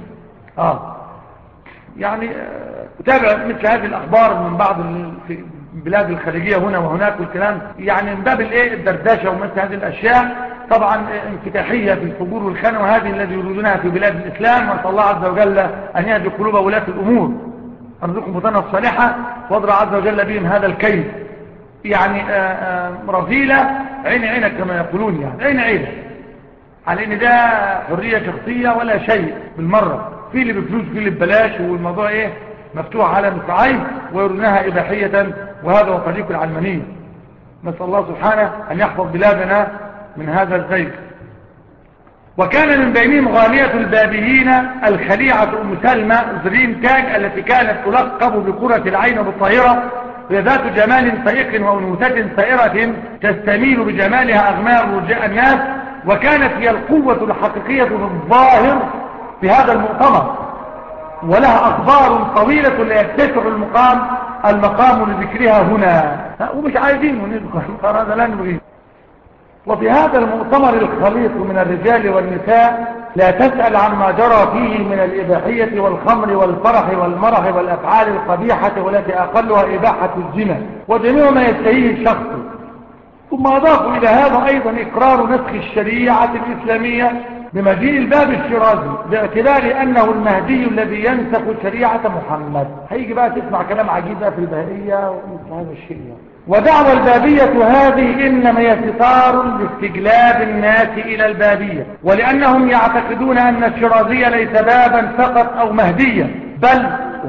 يعني تابع مثل هذه الأخبار من بعض البلاد الخارجية هنا وهناك والكلام، يعني من باب الدردشة ومثل هذه الأشياء. طبعا انفتاحية في الفجور والخنا، وهذه الذي يريدونها في بلاد الإسلام، وأسأل الله عز وجل أن يهدي قلوب ولاة الأمور، أرزقهم بطانة الصالحة واضرع عز وجل بهم هذا الكيد. يعني رذيلة عين عينك كما يقولون، يعني عين عينك، على ان ده حرية شخصية ولا شيء بالمرة، في اللي بفلوس في اللي ببلاش، والموضوع ايه مفتوح على مصراعيه ويرونها إباحية، وهذا هو طريق العلمانية. نسأل الله سبحانه أن يحفظ بلادنا من هذا الزيغ. وكان من بينهم غالية البابيين الخليعة سلمى دريم تاج، التي كانت تلقب بقرة العين بالطاهرة، وهي ذات جمال فائق وأنوثة ثائرة تستميل بجمالها أغمار رجاء الناس، وكانت هي القوة الحقيقية بالظاهر في هذا المؤتمر، ولها أخبار طويلة لا يتسع المقام لذكرها هنا، ومش عايزين نذكر هذا لا نبغيه. وفي هذا المؤتمر الخليط من الرجال والنساء لا تسأل عما جرى فيه من الإباحية والخمر والفرح والمرح والأفعال القبيحة، والتي أقلها إباحة الزنا وجميع ما يستهيه الشخص. ثم أضافوا إلى هذا أيضا إقرار نسخ الشريعة الإسلامية بمجيء الباب الشيرازي، باعتبار أنه المهدي الذي ينسخ شريعة محمد. هيجي بقى تسمع كلام عجيب في البهائية ومثل هذا الشيء. ودعوى البابية هذه إنما هي ستار لاستجلاب الناس إلى البابية، ولأنهم يعتقدون أن الشيرازي ليس بابا فقط أو مهديا، بل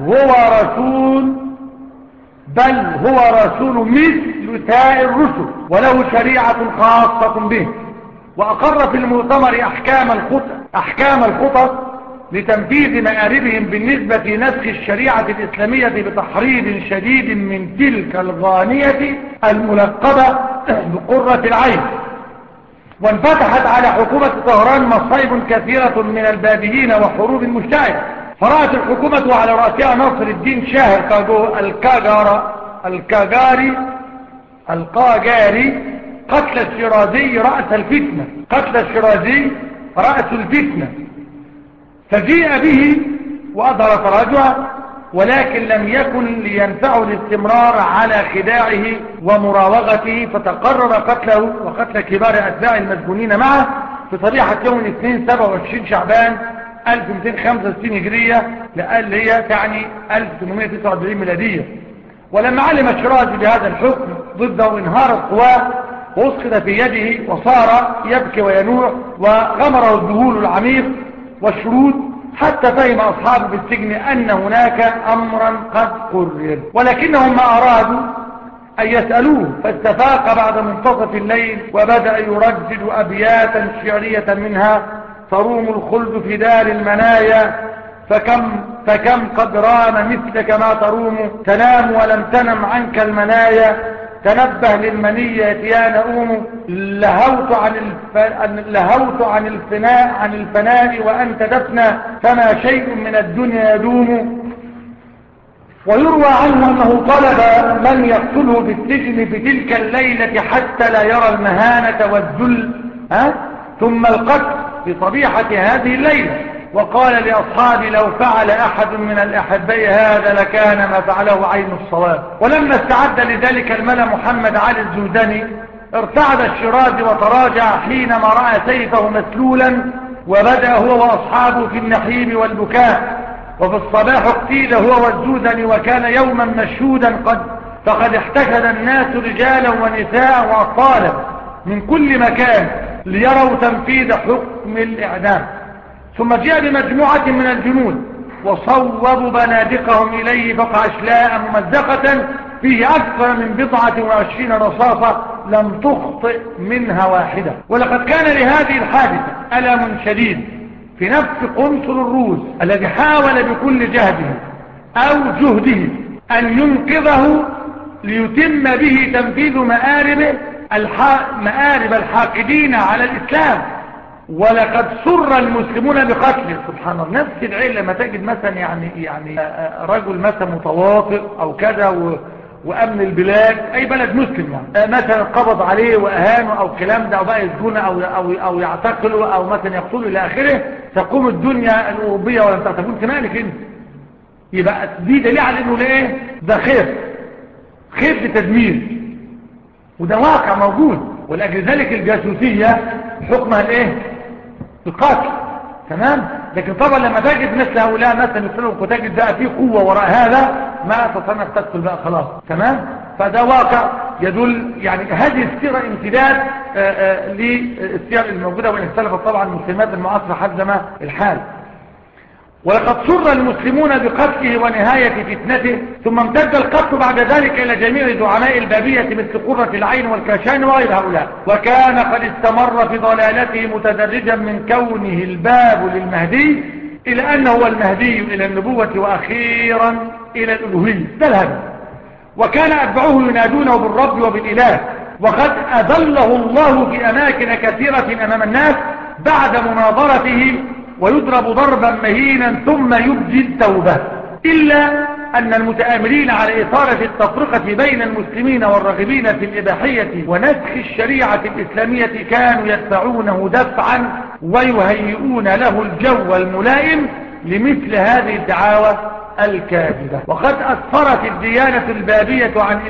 هو رسول مثل سائر الرسل، وله شريعة خاصة به. وأقر في المؤتمر أحكام الخطط لتنفيذ مآربهم بالنسبة لنسخ الشريعة الإسلامية بتحريض شديد من تلك الغانية الملقبة بقرة العين. وانفتحت على حكومة طهران مصائب كثيرة من البابيين وحروب مشتعلة، فرأت الحكومة على رأسها ناصر الدين شاه القاجاري قتل الشيرازي رأس الفتنة، فجيء به وأظهر تراجعه، ولكن لم يكن لينفعه الاستمرار على خداعه ومراوغته، فتقرر قتله وقتل كبار أتباع المسجونين معه في صريحة يوم الاثنين 27 شعبان 1265 هجرية، اللي هي تعني 1849 ميلادية. ولما علم الشيرازي بهذا الحكم ضده انهارت قواه واسقط في يده، وصار يبكي وينوح، وغمره الذهول العميق والشرود، حتى فهم أصحابه في السجن أن هناك أمرا قد قرر، ولكنهم ما أرادوا أن يسألوه، فاستفاق بعد منتصف الليل وبدأ يردد أبياتا شعرية منها: تروم الخلد في دار المنايا، فكم قد رام مثلك ما تروم، تنام ولم تنم عنك المنايا، تنبه للمنية يا نؤوم، لهوت عن الفناء وأنت دفنى، فما شيء من الدنيا يدوم. ويروى عنه أنه طلب من يقتله في السجن في تلك الليلة حتى لا يرى المهانة والذل، ثم القتل في صبيحة هذه الليلة. وقال لأصحابي لو فعل أحد من الأحباء هذا لكان ما فعله عين الصواب. ولما استعد لذلك الملا محمد علي الجوزني ارتعد الشيرازي وتراجع حينما رأى سيفه مسلولا، وبدأ هو وأصحابه في النحيب والبكاء. وفي الصباح اقتيل هو والجوزني، وكان يوما مشهودا فقد احتشد الناس رجالا ونساء وأطفالا من كل مكان ليروا تنفيذ حكم الإعدام. ثم جاء بمجموعة من الجنود وصوبوا بنادقهم إليه فقع أشلاء ممزقة فيه أكثر من 29 رصاصة لم تخطئ منها واحدة. ولقد كان لهذه الحادثة ألم شديد في نفس قنصل الروس الذي حاول بكل جهده أو جهده أن ينقذه ليتم به تنفيذ مآرب الحاقدين على الإسلام. ولقد سر المسلمون بقتله. سبحان الله، نفس العين لما تجد مثلا يعني رجل مثلا متواطئ أو كذا وأمن البلاد، أي بلد مسلم يعني مثلا قبض عليه وأهانه أو كلام ده، أو بقى يسجونه أو يعتقله أو مثلا يقتله إلى آخره، تقوم الدنيا الأوروبية ولم تعتقل في مالك انت. يبقى دي دليل على إنه ليه ده خير لتدمير، وده واقع موجود. ولأجل ذلك الجاسوسية حكمها الايه؟ القتل. تمام. لكن طبعا لما تجد مثل هؤلاء مثلا يسلموا وتجد بقى فيه قوة وراء هذا، ما تستطيع تقتل بقى خلاص. تمام. فده واقع يدل يعني هذه السيرة امتداد للسير الموجودة، وإن اختلفت طبعا المسلمات المعاصرة حسب الحال. ولقد سر المسلمون بقتله ونهاية فتنته. ثم امتد القتل بعد ذلك إلى جميع زعماء البابية مثل قرة العين والكاشان وغير هؤلاء. وكان قد استمر في ضلالته متدرجا من كونه الباب للمهدي إلى أنه هو المهدي إلى النبوة وأخيرا إلى الألوهية. ده الهدف. وكان أتبعه ينادونه بالرب وبالإله. وقد أذله الله في أماكن كثيرة أمام الناس بعد مناظرته، ويضرب ضربا مهينا ثم يبدي التوبة. إلا أن المتآمرين على إثارة التفرقة بين المسلمين والراغبين في الإباحية ونسخ الشريعة الإسلامية كانوا يدفعونه دفعا ويهيئون له الجو الملائم لمثل هذه الدعاوى الكاذبة. وقد أسفرت الديانة البابية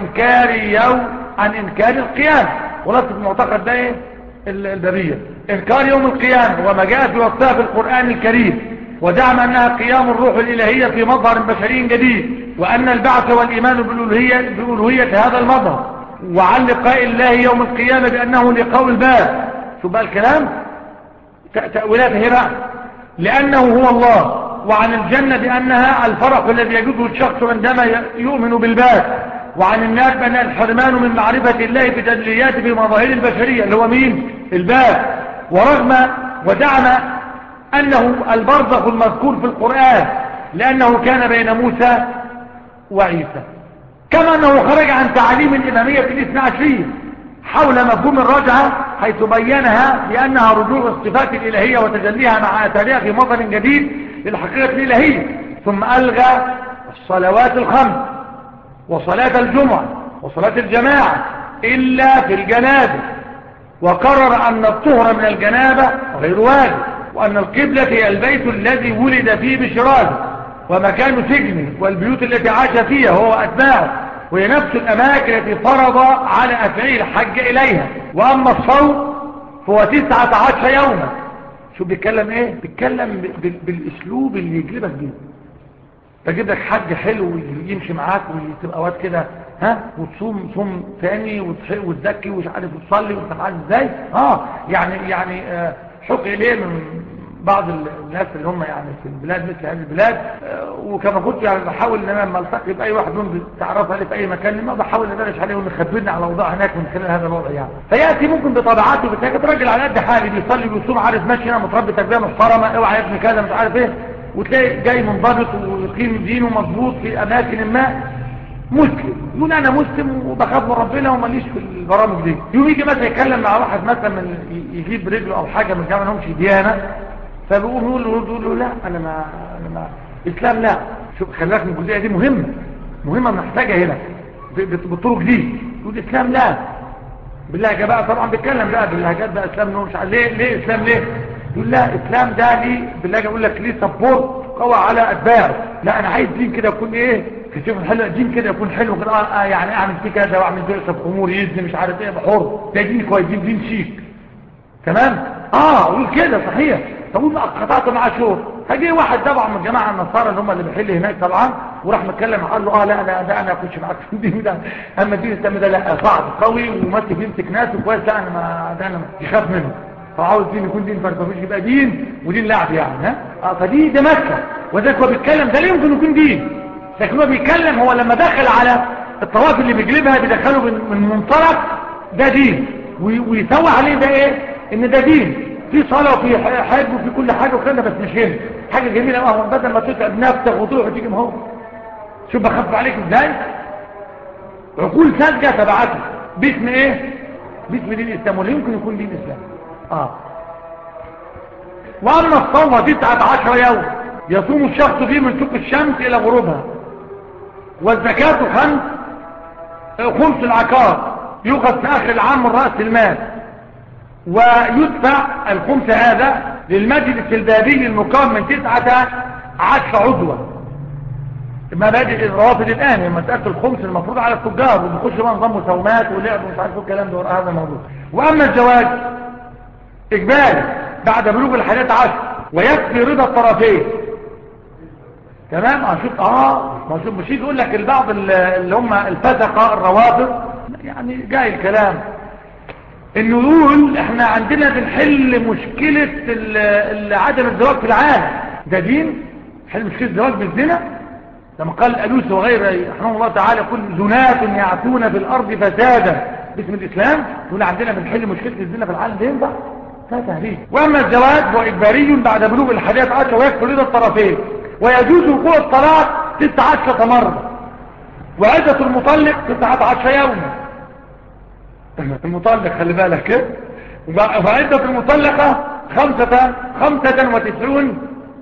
عن إنكار القيامة. ولست المعتقد ده إيه؟ البابية إنكار يوم القيامة وما جاء في وصفها في القرآن الكريم، ودعم أنها قيام الروح الإلهية في مظهر بشري جديد، وأن البعث والإيمان بألوهية هذا المظهر، وعن لقاء الله يوم القيامة بأنه لقاء الباب. شو بقى الكلام؟ تأويلات هنا لأنه هو الله، وعن الجنة بأنها الفرح الذي يجده الشخص عندما يؤمن بالباب، وعن النار بأن الحرمان من معرفة الله بتدلياته بمظاهر البشرية اللي هو مين؟ الباب. ودعم أنه البرزخ المذكور في القرآن لأنه كان بين موسى وعيسى. كما أنه خرج عن تعاليم الإمامية الاثنى عشرية حول مفهوم الرجعة، حيث بينها بأنها رجوع الصفات الإلهية وتجليها مع آثارها في مظهر جديد للحقيقة الإلهية. ثم ألغى الصلوات الخمس وصلاة الجمعة وصلاة الجماعة إلا في الجنابة، وقرر أن الطهر من الجنابة غير واجب، وأن القبلة هي البيت الذي ولد فيه بشرازه ومكان سجنه والبيوت التي عاش فيها هو وأتباعه، وهي نفس الأماكن التي فرض على أفعال الحج إليها. وأما الصوم فهو 19 يوما. شو بيتكلم ايه؟ بيتكلم بالاسلوب اللي يجلبك بيه. تجيب لك حد حلو يمشي معاك وتبقى وقت كده وتصوم صوم ثاني وتزكي ومش عارف وتصلي وانت عارف ازاي. يعني حكي ليه من بعض الناس اللي هم يعني في البلاد مثل هذه البلاد، وكما كنت يعني بحاول ان انا لما التقي باي واحد منهم تعرفها لي في اي مكان ما بحاول ندرش عليه ونخبرنا على اوضاع هناك من خلال هذا الوضع يعني. فياتي ممكن بطبيعاته بتلاقي راجل على قد حالي بيصلي ويصوم عارف ماشي هنا متربي تربيه محترمه اوعى يا ابني كذا مش عارف ايه، وتلاقي جاي منضبط ويقيم دينه مضبوط في اماكن ما مسلم يقول انا مسلم وبخاف من ربنا وماليش في البرامج دي. يوم يجي مثلا يتكلم مع واحد مثلا يجيب رجله او حاجه من الجامعه انهم ديانه، فبيقوم يقول له لا انا ما اسلام لا. شوف خلي بالك من الجزئيه دي مهمه محتاجه هنا بالطرق دي. يقول اسلام لا باللهجه بقى، طبعا بيتكلم بقى باللهجات بقى، اسلام نور مش عارف ليه اسلام ليه. يقول لا اسلام ده ليه باللهجه، يقول لك ليه سبورت قوي على اتباعه. لا انا عايز دين كده يكون ايه كتير حلو، دين كده يكون حلو كده يعني اعمل فيه كذا واعمل فيه اشرب خمور يزني مش عارف ايه بحر، ده دين كويس، دين شيك تمام. يقول كده صحيح. فقول قطعت معاه شوط. فجي واحد طبعا من الجماعه النصارى اللي هم اللي بيحل هناك طبعا، وراح متكلم قال له لا انا اخش معاك في الدين ده، اما الدين الاسلامي ده لا صعب قوي وماسك يمسك ناس وكويس، لا انا يخاف منه، فعاوز دين يكون دين فرد، مفيش يبقى دين ودين لعب يعني فدي ده مكه. وذلك هو بيتكلم ده لا يمكن يكون دين، لكن هو بيتكلم هو لما دخل على الطواف اللي بيجلبها بيدخله من منطلق ده دين، ويسوى عليه ده ايه ان ده دين في صلاة وفي حج وفي كل حاجة وكذا، بس مش هنا حاجة جميلة قوي بدل ما تتعب نفسك وتروح وتيجي ما هو شوف بخف عليك ازاي. عقول ساذجة تبعته باسم ايه؟ باسم دين الاسلام، ولا يمكن يكون دين الاسلام. واما الصوم 19 يوم يصوم الشخص فيه من شروق الشمس الى غروبها، والزكاة خمس العقار يؤخذ في اخر العام من رأس المال، ويدفع الخمس هذا للمجلس البابي المكون من 19 عضوا. مبادئ الروافد الان مساله الخمس المفروض على التجار، وبيخش بقى نظام مساومات ولعب ومش عارف الكلام ده، هذا موضوع. واما الزواج اجباري بعد بلوغ ال11 ويكفي رضا الطرفين تمام. شوف مش يقول لك البعض اللي هم الفسقه الروافض يعني جاي الكلام انه يقول احنا عندنا بنحل مشكلة عدم الزواج في العالم، ده دين حل مشكلة الزواج بالزنا. لما قال الألوسي وغيره رحمه الله تعالى كل زنات يعثون في الارض فسادا باسم الاسلام، يقول عندنا بنحل مشكلة الزنا في العالم، ده ينفع؟ لا تهريج. واما الزواج هو اجباري بعد بلوغ ال11 ويكفي رضا الطرفين، ويجوز وقوع الطلاق 19 مرة، وعدة المطلق 19 يوما. المطلق خلي بالك وعدة المطلقة 95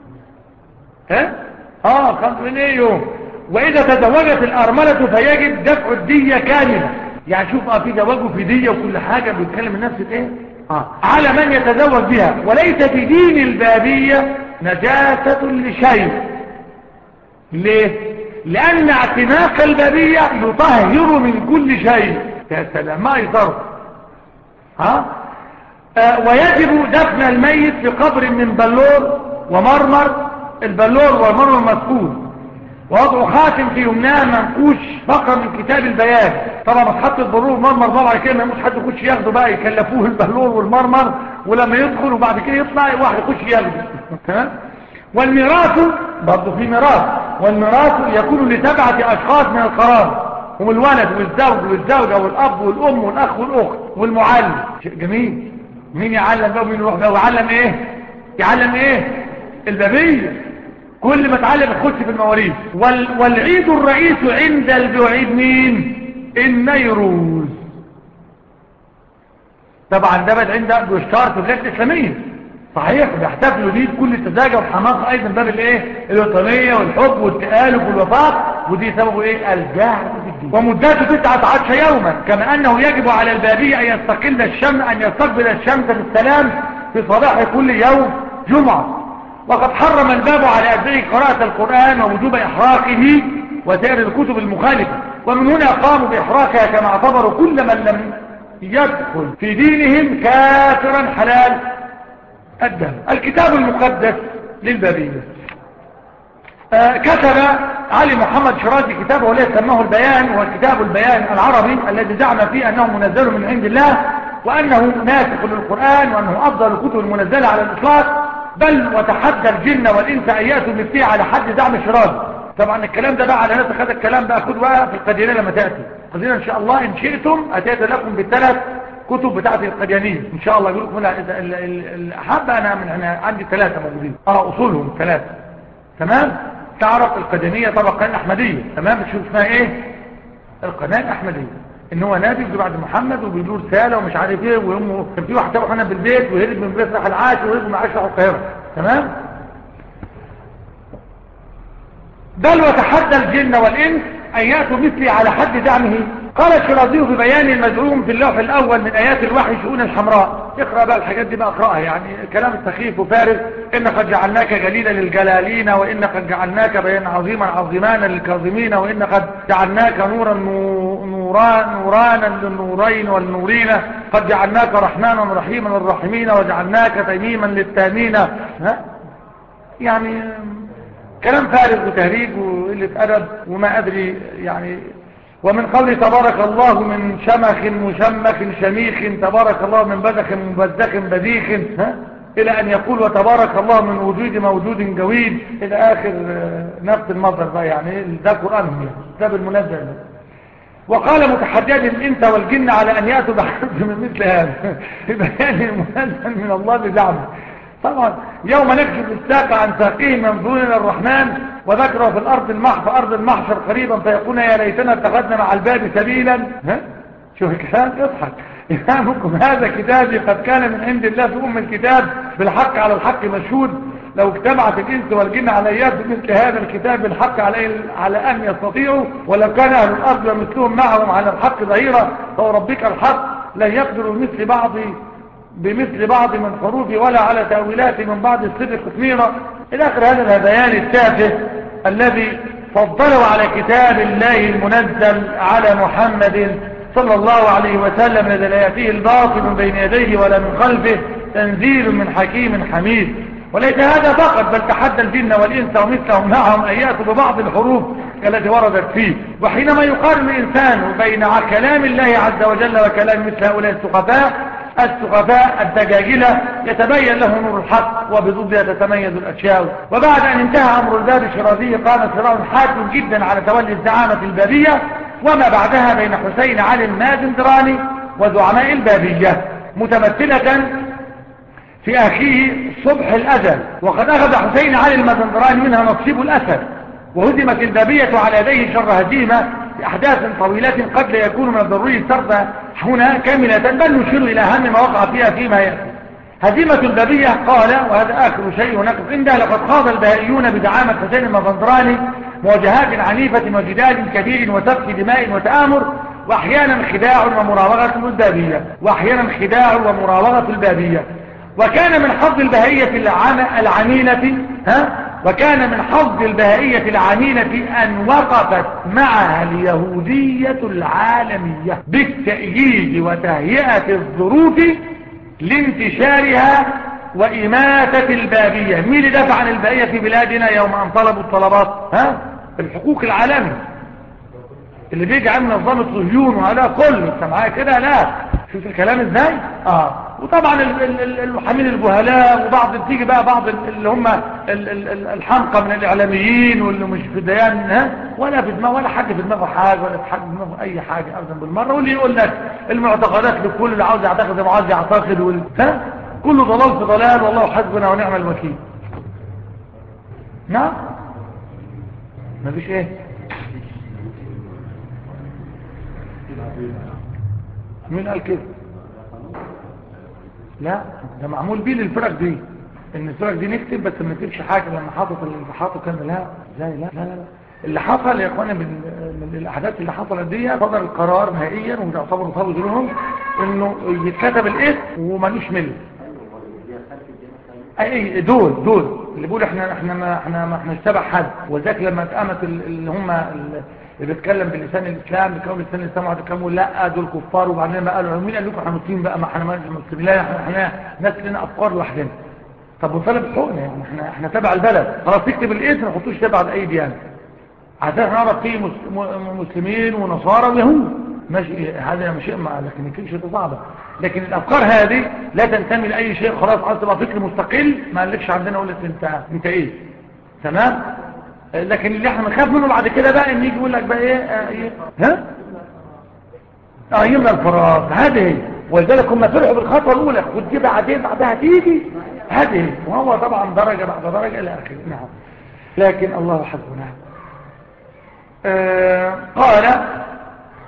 5 يوم. واذا تزوجت الارملة فيجب دفع الدية كاملة، يعني شوف في زواج وفي دية وكل حاجة بيتكلم النفس ايه على من يتزوج بها. وليس في دين البابية نجاسة لشيء. ليه؟ لان اعتناق البابية يطهر من كل شيء. يا سلام ما يصرف ويجب دفن الميت في قبر من بلور ومرمر، البلور والمرمر مسكون، ووضع خاتم في يمناه منقوش فقرة من كتاب البيان. طبعا ما تحط البلور والمرمر طبعا كده ما يموت حد يخش ياخده بقى، يكلفوه البلور والمرمر ولما يدخل وبعد كده يطلع واحد يخش ياخده والميراث برضه في ميراث، والميراث يكون ل7 اشخاص من القرابة، هم الولد والزوج والزوجة والاب والام والاخ والاخت والمعلم. شيء جميل. مين يعلم بقى ومين يروح بقى ويعلم يعلم البابية. كل ما تعلم تخش في المواريث. والعيد الرئيس عند البعيد مين؟ النيروز. طبعا ده بقى عند بيشتهر في البلاد الاسلاميه صحيح، بيحتفلوا بيه بكل السذاجه والحماقه، ايضا باب الوطنيه والحب والتآلف والوفاق، ودي سببه الجهل في الدين. ومدته 19 يوما، كما انه يجب على البابي ان يستقبل الشمس بالسلام في صباح كل يوم جمعه. وقد حرم الباب على أبناء قراءة القرآن ووجوب إحراقه وسائر الكتب المخالفة، ومن هنا قاموا بإحراقها، كما اعتبروا كل من لم يدخل في دينهم كافرا حلال الدم. الكتاب المقدس للبابية كتب علي محمد شرازي كتابه والذي سماه البيان، وكتاب البيان العربي الذي زعم فيه أنه منزل من عند الله، وأنه ناسخ للقرآن، وأنه أفضل الكتب المنزلة على الإطلاق، بل وتحدى الجن والإنس أن يأتوا مثله على حد زعم شرازي. طبعا الكلام ده بقى على ناس هذا الكلام بقى خد بقى في القديانية لما تأتي القديانية إن شاء الله إن شئتم أتيت لكم بالثلاث كتب بتاعت القديانية إن شاء الله. يقول لكم الأحب أنا عندي 3 موجودين أصولهم 3 تمام. تعرف القديانية طبقا الأحمدية تمام، بتشوف اسمها القناة الأحمدية ان هو نبي وجي بعد محمد وبيدور رسالة ومش عارف ايه، ويوم كان في واحد تابعه هنا بالبيت وهرب من البيت راح العاش وهرب من العاش راح القاهرة. تمام. بل وتحدى الجن والإنس أن يأتوا مثلي على حد دعمه. قال الشرازي في بيان المزعوم في اللوح الأول من آيات الوحي شؤون الحمراء. اقرأ بقى الحاجات دي بقى، اقرأها يعني كلام سخيف وفارغ. إن قد جعلناك جليلا للجلالين، وإن قد جعلناك بيانا عظيما عظيمان للكاظمين، وإن قد جعلناك نورا نورانا للنورين والنورين، قد جعلناك رحمانا رحيما للراحمين، وجعلناك تيميما للتامين. يعني كلام فارغ وتهريج وقلة أدب وما أدري يعني. ومن قول تبارك الله من شمخ مشمخ شميخ، تبارك الله من بدخ مبذخ بذيخ، إلى أن يقول وتبارك الله من وجود موجود جويد إلى آخر نفس المصدر بقى. يعني ده قرآنهم يعني، ده بالمنزل. وقال متحديا الإنس والجن على أن يأتوا بحرف من مثل هذا ببيان المنزل من الله بزعمه. طبعا يوم نكشف الساق عن ساقهم ينظرون الى الرحمن، وذكروا في ارض المحشر قريبا فيقول يا ليتنا اتخذنا مع الباب سبيلا. شوف الكلام يضحك. إمامكم هذا كتابي قد كان من عند الله في الكتاب بالحق على الحق مشهود. لو اجتمعت الانس والجن على ايات مثل هذا الكتاب بالحق على ان يستطيعوا، ولو كان اهل الارض ومثلهم معهم على الحق ظهيرا، فوربك الحق لن يقدروا بمثل بعض من حروف ولا على تأويلات من بعض الصدق قطميرة إلى آخر هذا الهذيان التافه الذي فضلوا على كتاب الله المنزل على محمد صلى الله عليه وسلم الذي لا يأتيه الباطل من بين يديه ولا من خلفه تنزيل من حكيم حميد. وليس هذا فقط، بل تحدى الجن والإنس ومثلهم معهم أن يأتوا ببعض الحروف التي وردت فيه. وحينما يقارن الإنسان بين كلام الله عز وجل وكلام مثل هؤلاء السخفاء الدجاجلة يتبين له نور الحق، وبضدها تتميز الأشياء. وبعد أن انتهى أمر الباب الشرازي قام صراع حاد جدا على تولي الزعامة البابية وما بعدها بين حسين علي المازندراني وزعماء البابية، متمثلة في أخيه صبح الأزل. وقد أخذ حسين علي المازندراني منها نصيب الأسد، وهزمت البابية على يديه شر هزيمة في أحداث طويلة قد لا يكون من الضروري سرد هنا كاملة، بل نشير إلى أهم ما وقع فيها فيما يأتي. هزيمة البابية قال، وهذا آخر شيء نقف عنده: لقد خاض البهائيون بدعامة حسين المازندراني مواجهات عنيفة وجدال كبير وسفك دماء وتآمر، وأحيانا خداع ومراوغة البابية. وكان من حظ البهائية العميلة أن وقفت معها اليهودية العالمية بالتأييد وتهيئة الظروف لانتشارها وإماتة البابية. مين اللي دافع عن البابية في بلادنا يوم أن طلبوا الطلبات؟ الحقوق العالمي اللي بيجي عن منظمة صهيون وعلى كل سمعها كده. لا، شوف الكلام ازاي. وطبعا المحامين الجهلاء، وبعض بتيجي بقى بعض اللي هم الحمقى من الاعلاميين واللي مش في ديان ولا في دماغه ولا حد في دماغه حاجه ولا في حد في دماغه اي حاجه ابدا بالمره، واللي يقول لك المعتقدات لكل اللي عاوز يعتقد زي ما عاوز يعتقد كله ضلال في ضلال، والله حسبنا ونعم الوكيل. نعم مفيش ايه. مين قال كده؟ لا، ده معمول بيه للفرق دي، ان الفرق دي نكتب بس ما نكتبش حاجه. لما حاطط كان لا ازاي؟ لا لا لا. اللي حصل يا اخوانا من الاحداث اللي حصلت دي صدر القرار نهائيا ويعتبروا صاروا لهم انه يتكتب الاسم ومالوش ملك. اي دول اللي بيقولوا احنا تبع حد. وذاك لما اتقامت اللي هم اللي بيتكلم بلسان الاسلام بيتكلم بلسان الاسلام وهتكلموا لا دول كفار، وبعدين ما قالوا مين قال لكم احنا مسلمين بقى؟ ما احنا مسلمين، لا احنا ناس لنا افكار لوحدنا. طب وطالب حقوقنا يعني احنا تبع البلد، خلاص تكتب الاسم ما تحطوش تبع لاي ديانه عشان احنا نعرف فيه مسلمين ونصارى ويهود ماشي. هذا مش لكن الكلمه صعبه. لكن الافكار هذه لا تنتمي لاي شيء، خلاص عايز تبقى فكر مستقل ما قالكش عندنا اقول لك انت ايه. تمام. لكن اللي احنا بنخاف منه بعد كده بقى ان يجي يقول لك بقى ايه يملى الفراغ. هذه ولذلك هم فرحوا بالخطوه الاولى، ودي بعدها تيجي هذه، وهو طبعا درجه بعد درجه الى اخره. نعم. لكن الله حسبنا. قال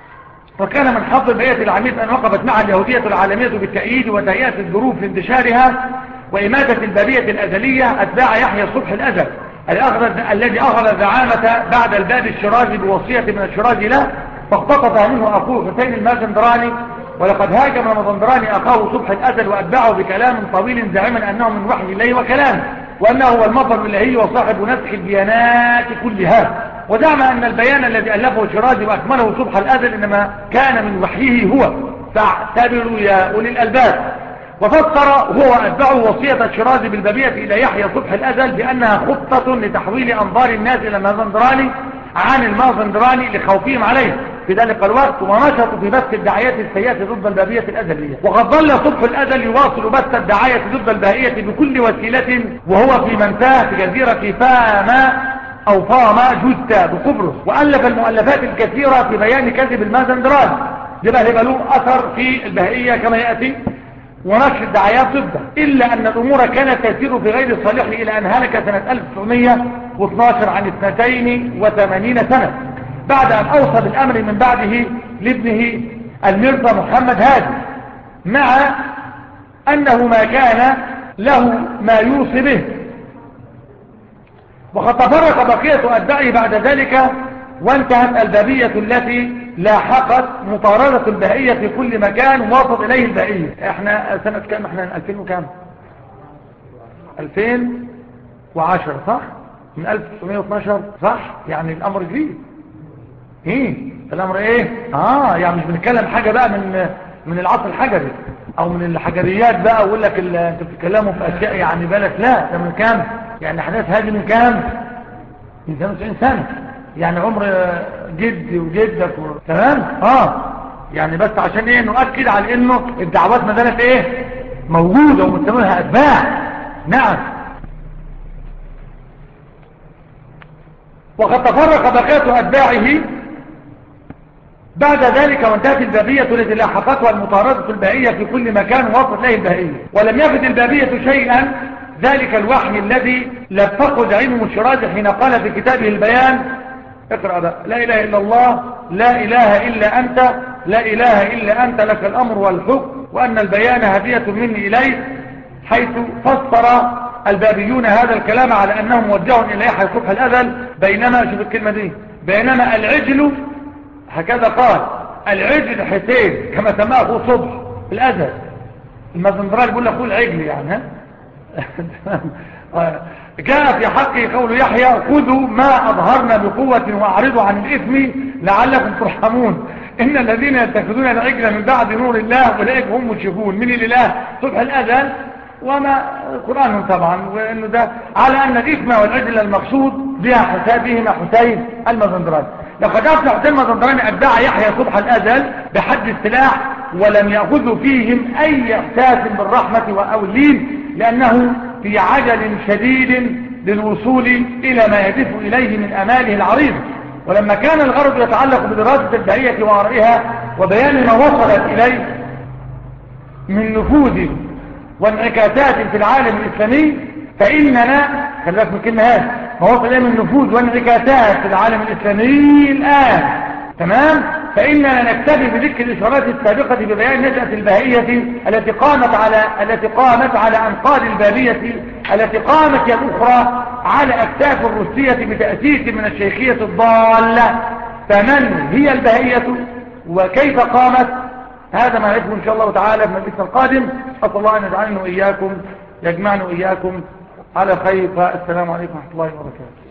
وكان من حظ البيئة العميد أن وقفت مع اليهودية العالمية بالتأييد وتهيئة الظروف لانتشارها وإماتة البابية الأزلية أتباع يحيى صبح الأزل الذي أخذ زعامة بعد الباب الشرازي بوصية من الشرازي له، فاختطف منه أخوه حسين المازندراني. ولقد هاجم المازندراني أخاه صبح الأزل وأتبعه بكلام طويل زاعما أنه من وحي الله وكلامه، وأنه هو المصدر الإلهي وصاحب نسخ الديانات كلها، وزعم أن البيان الذي ألفه الشرازي وأكمله صبح الأزل إنما كان من وحيه هو، فاعتبروا يا أولي الألباب. وفسر هو وأتبعه وصية الشرازي بالبابية إلى يحيى صبح الأزل بأنها خطة لتحويل أنظار الناس إلى المازندراني عن المازندراني لخوفهم عليه في ذلك الوقت، ونشطوا في بث الدعايات السيئة ضد البابية الأزلية. وقد ظل صبح الأزل يواصل بث الدعاية ضد البابية بكل وسيلة وهو في منفاه في جزيرة فاما جثة بقبرص، وألف المؤلفات الكثيرة في بيان كذب المازندراني، يبقى له أثر في البهائية كما يأتي، ونشر الدعايات ضده، إلا أن الأمور كانت تسير في غير صالحه إلى أن هلك سنة 1912 عن 82 سنة، بعد أن أوصى بالأمر من بعده لابنه المرزا محمد هادي، مع أنه ما كان له ما يوصي به. وقد تفرق بقية أتباعه بعد ذلك، وانتهت البابية التي لاحقت مطاردة البهائية في كل مكان ووصل إليه البهائية. احنا سنة كام؟ احنا 2000 وكام؟ 2010 صح؟ من 1912 صح؟ يعني الأمر جديد. الأمر ايه؟ يعني مش بنتكلم حاجة بقى من العصر الحجري او من الحجريات بقى، اقول لك انتوا بتتكلموا في اشياء يعني بالك، لا ده من كام؟ يعني احداث هذه من كام؟ من 98 سنة، يعني عمر جدي وجدك تمام. يعني بس عشان ايه نؤكد على انه الدعوات ما زالت ايه موجودة ومستمرها اتباع. نعم. وقد تفرق بقية اتباعه بعد ذلك، وانتهت البابية التي لاحقتها المطاردة البهائية في كل مكان وصلت له البهائية، ولم يفد البابية شيئا ذلك الوحي الذي لفقه زعيم الشرازي حين قال في كتابه البيان، اقرأ بقى: لا إله إلا الله، لا إله إلا أنت، لا إله إلا أنت، لك الأمر والحكم، وأن البيان هدية مني إليك، حيث فسر البابيون هذا الكلام على أنه موجه إلى يحيى صبح الأزل، بينما شوف الكلمة دي، بينما العجل هكذا قال، العجل حسين كما سماه أخوه صبح الأزل المازندراني، بيقول أخوه العجل يعني جاء في حقه قول يحيى: خذوا ما أظهرنا بقوة وأعرضوا عن الإثم لعلكم ترحمون، إن الذين يتخذون العجل من بعد نور الله أولئك هم مشركون. من الإله صبح الأزل، وما قرآن طبعا، وإنه ده على أن الإثم والعجل المقصود بها حسابهما حسين المازندراني. لقد أفتح حسين المازندراني أتباع يحيى صبح الأزل بحد السلاح، ولم يأخذوا فيهم أي إحساس بالرحمة أو اللين، لأنه في عجل شديد للوصول إلى ما يهدف إليه من أماله العريضة. ولما كان الغرض يتعلق بدراسة البهائية وآرائها وبيان ما وصلت إليه من نفوذ وانعكاسات في العالم الإسلامي، فإننا خلي بالك من الكلمة هذه، ما وصل إليه من نفوذ وانعكاسات في العالم الإسلامي الآن، تمام، فإننا نكتفي بذكر الإشارات السابقة ببيان نشأة البهائية التي قامت على أنقاض البابية التي قامت هي الأخرى على أكتاف الروسية بتأسيس من الشيخية الضالة. فمن هي البهائية وكيف قامت؟ هذا ما نعرفه إن شاء الله تعالى في مجلسنا القادم. أسأل الله أن يجعلنا وإياكم، يجمعنا وإياكم على خير. فالسلام عليكم ورحمة الله وبركاته.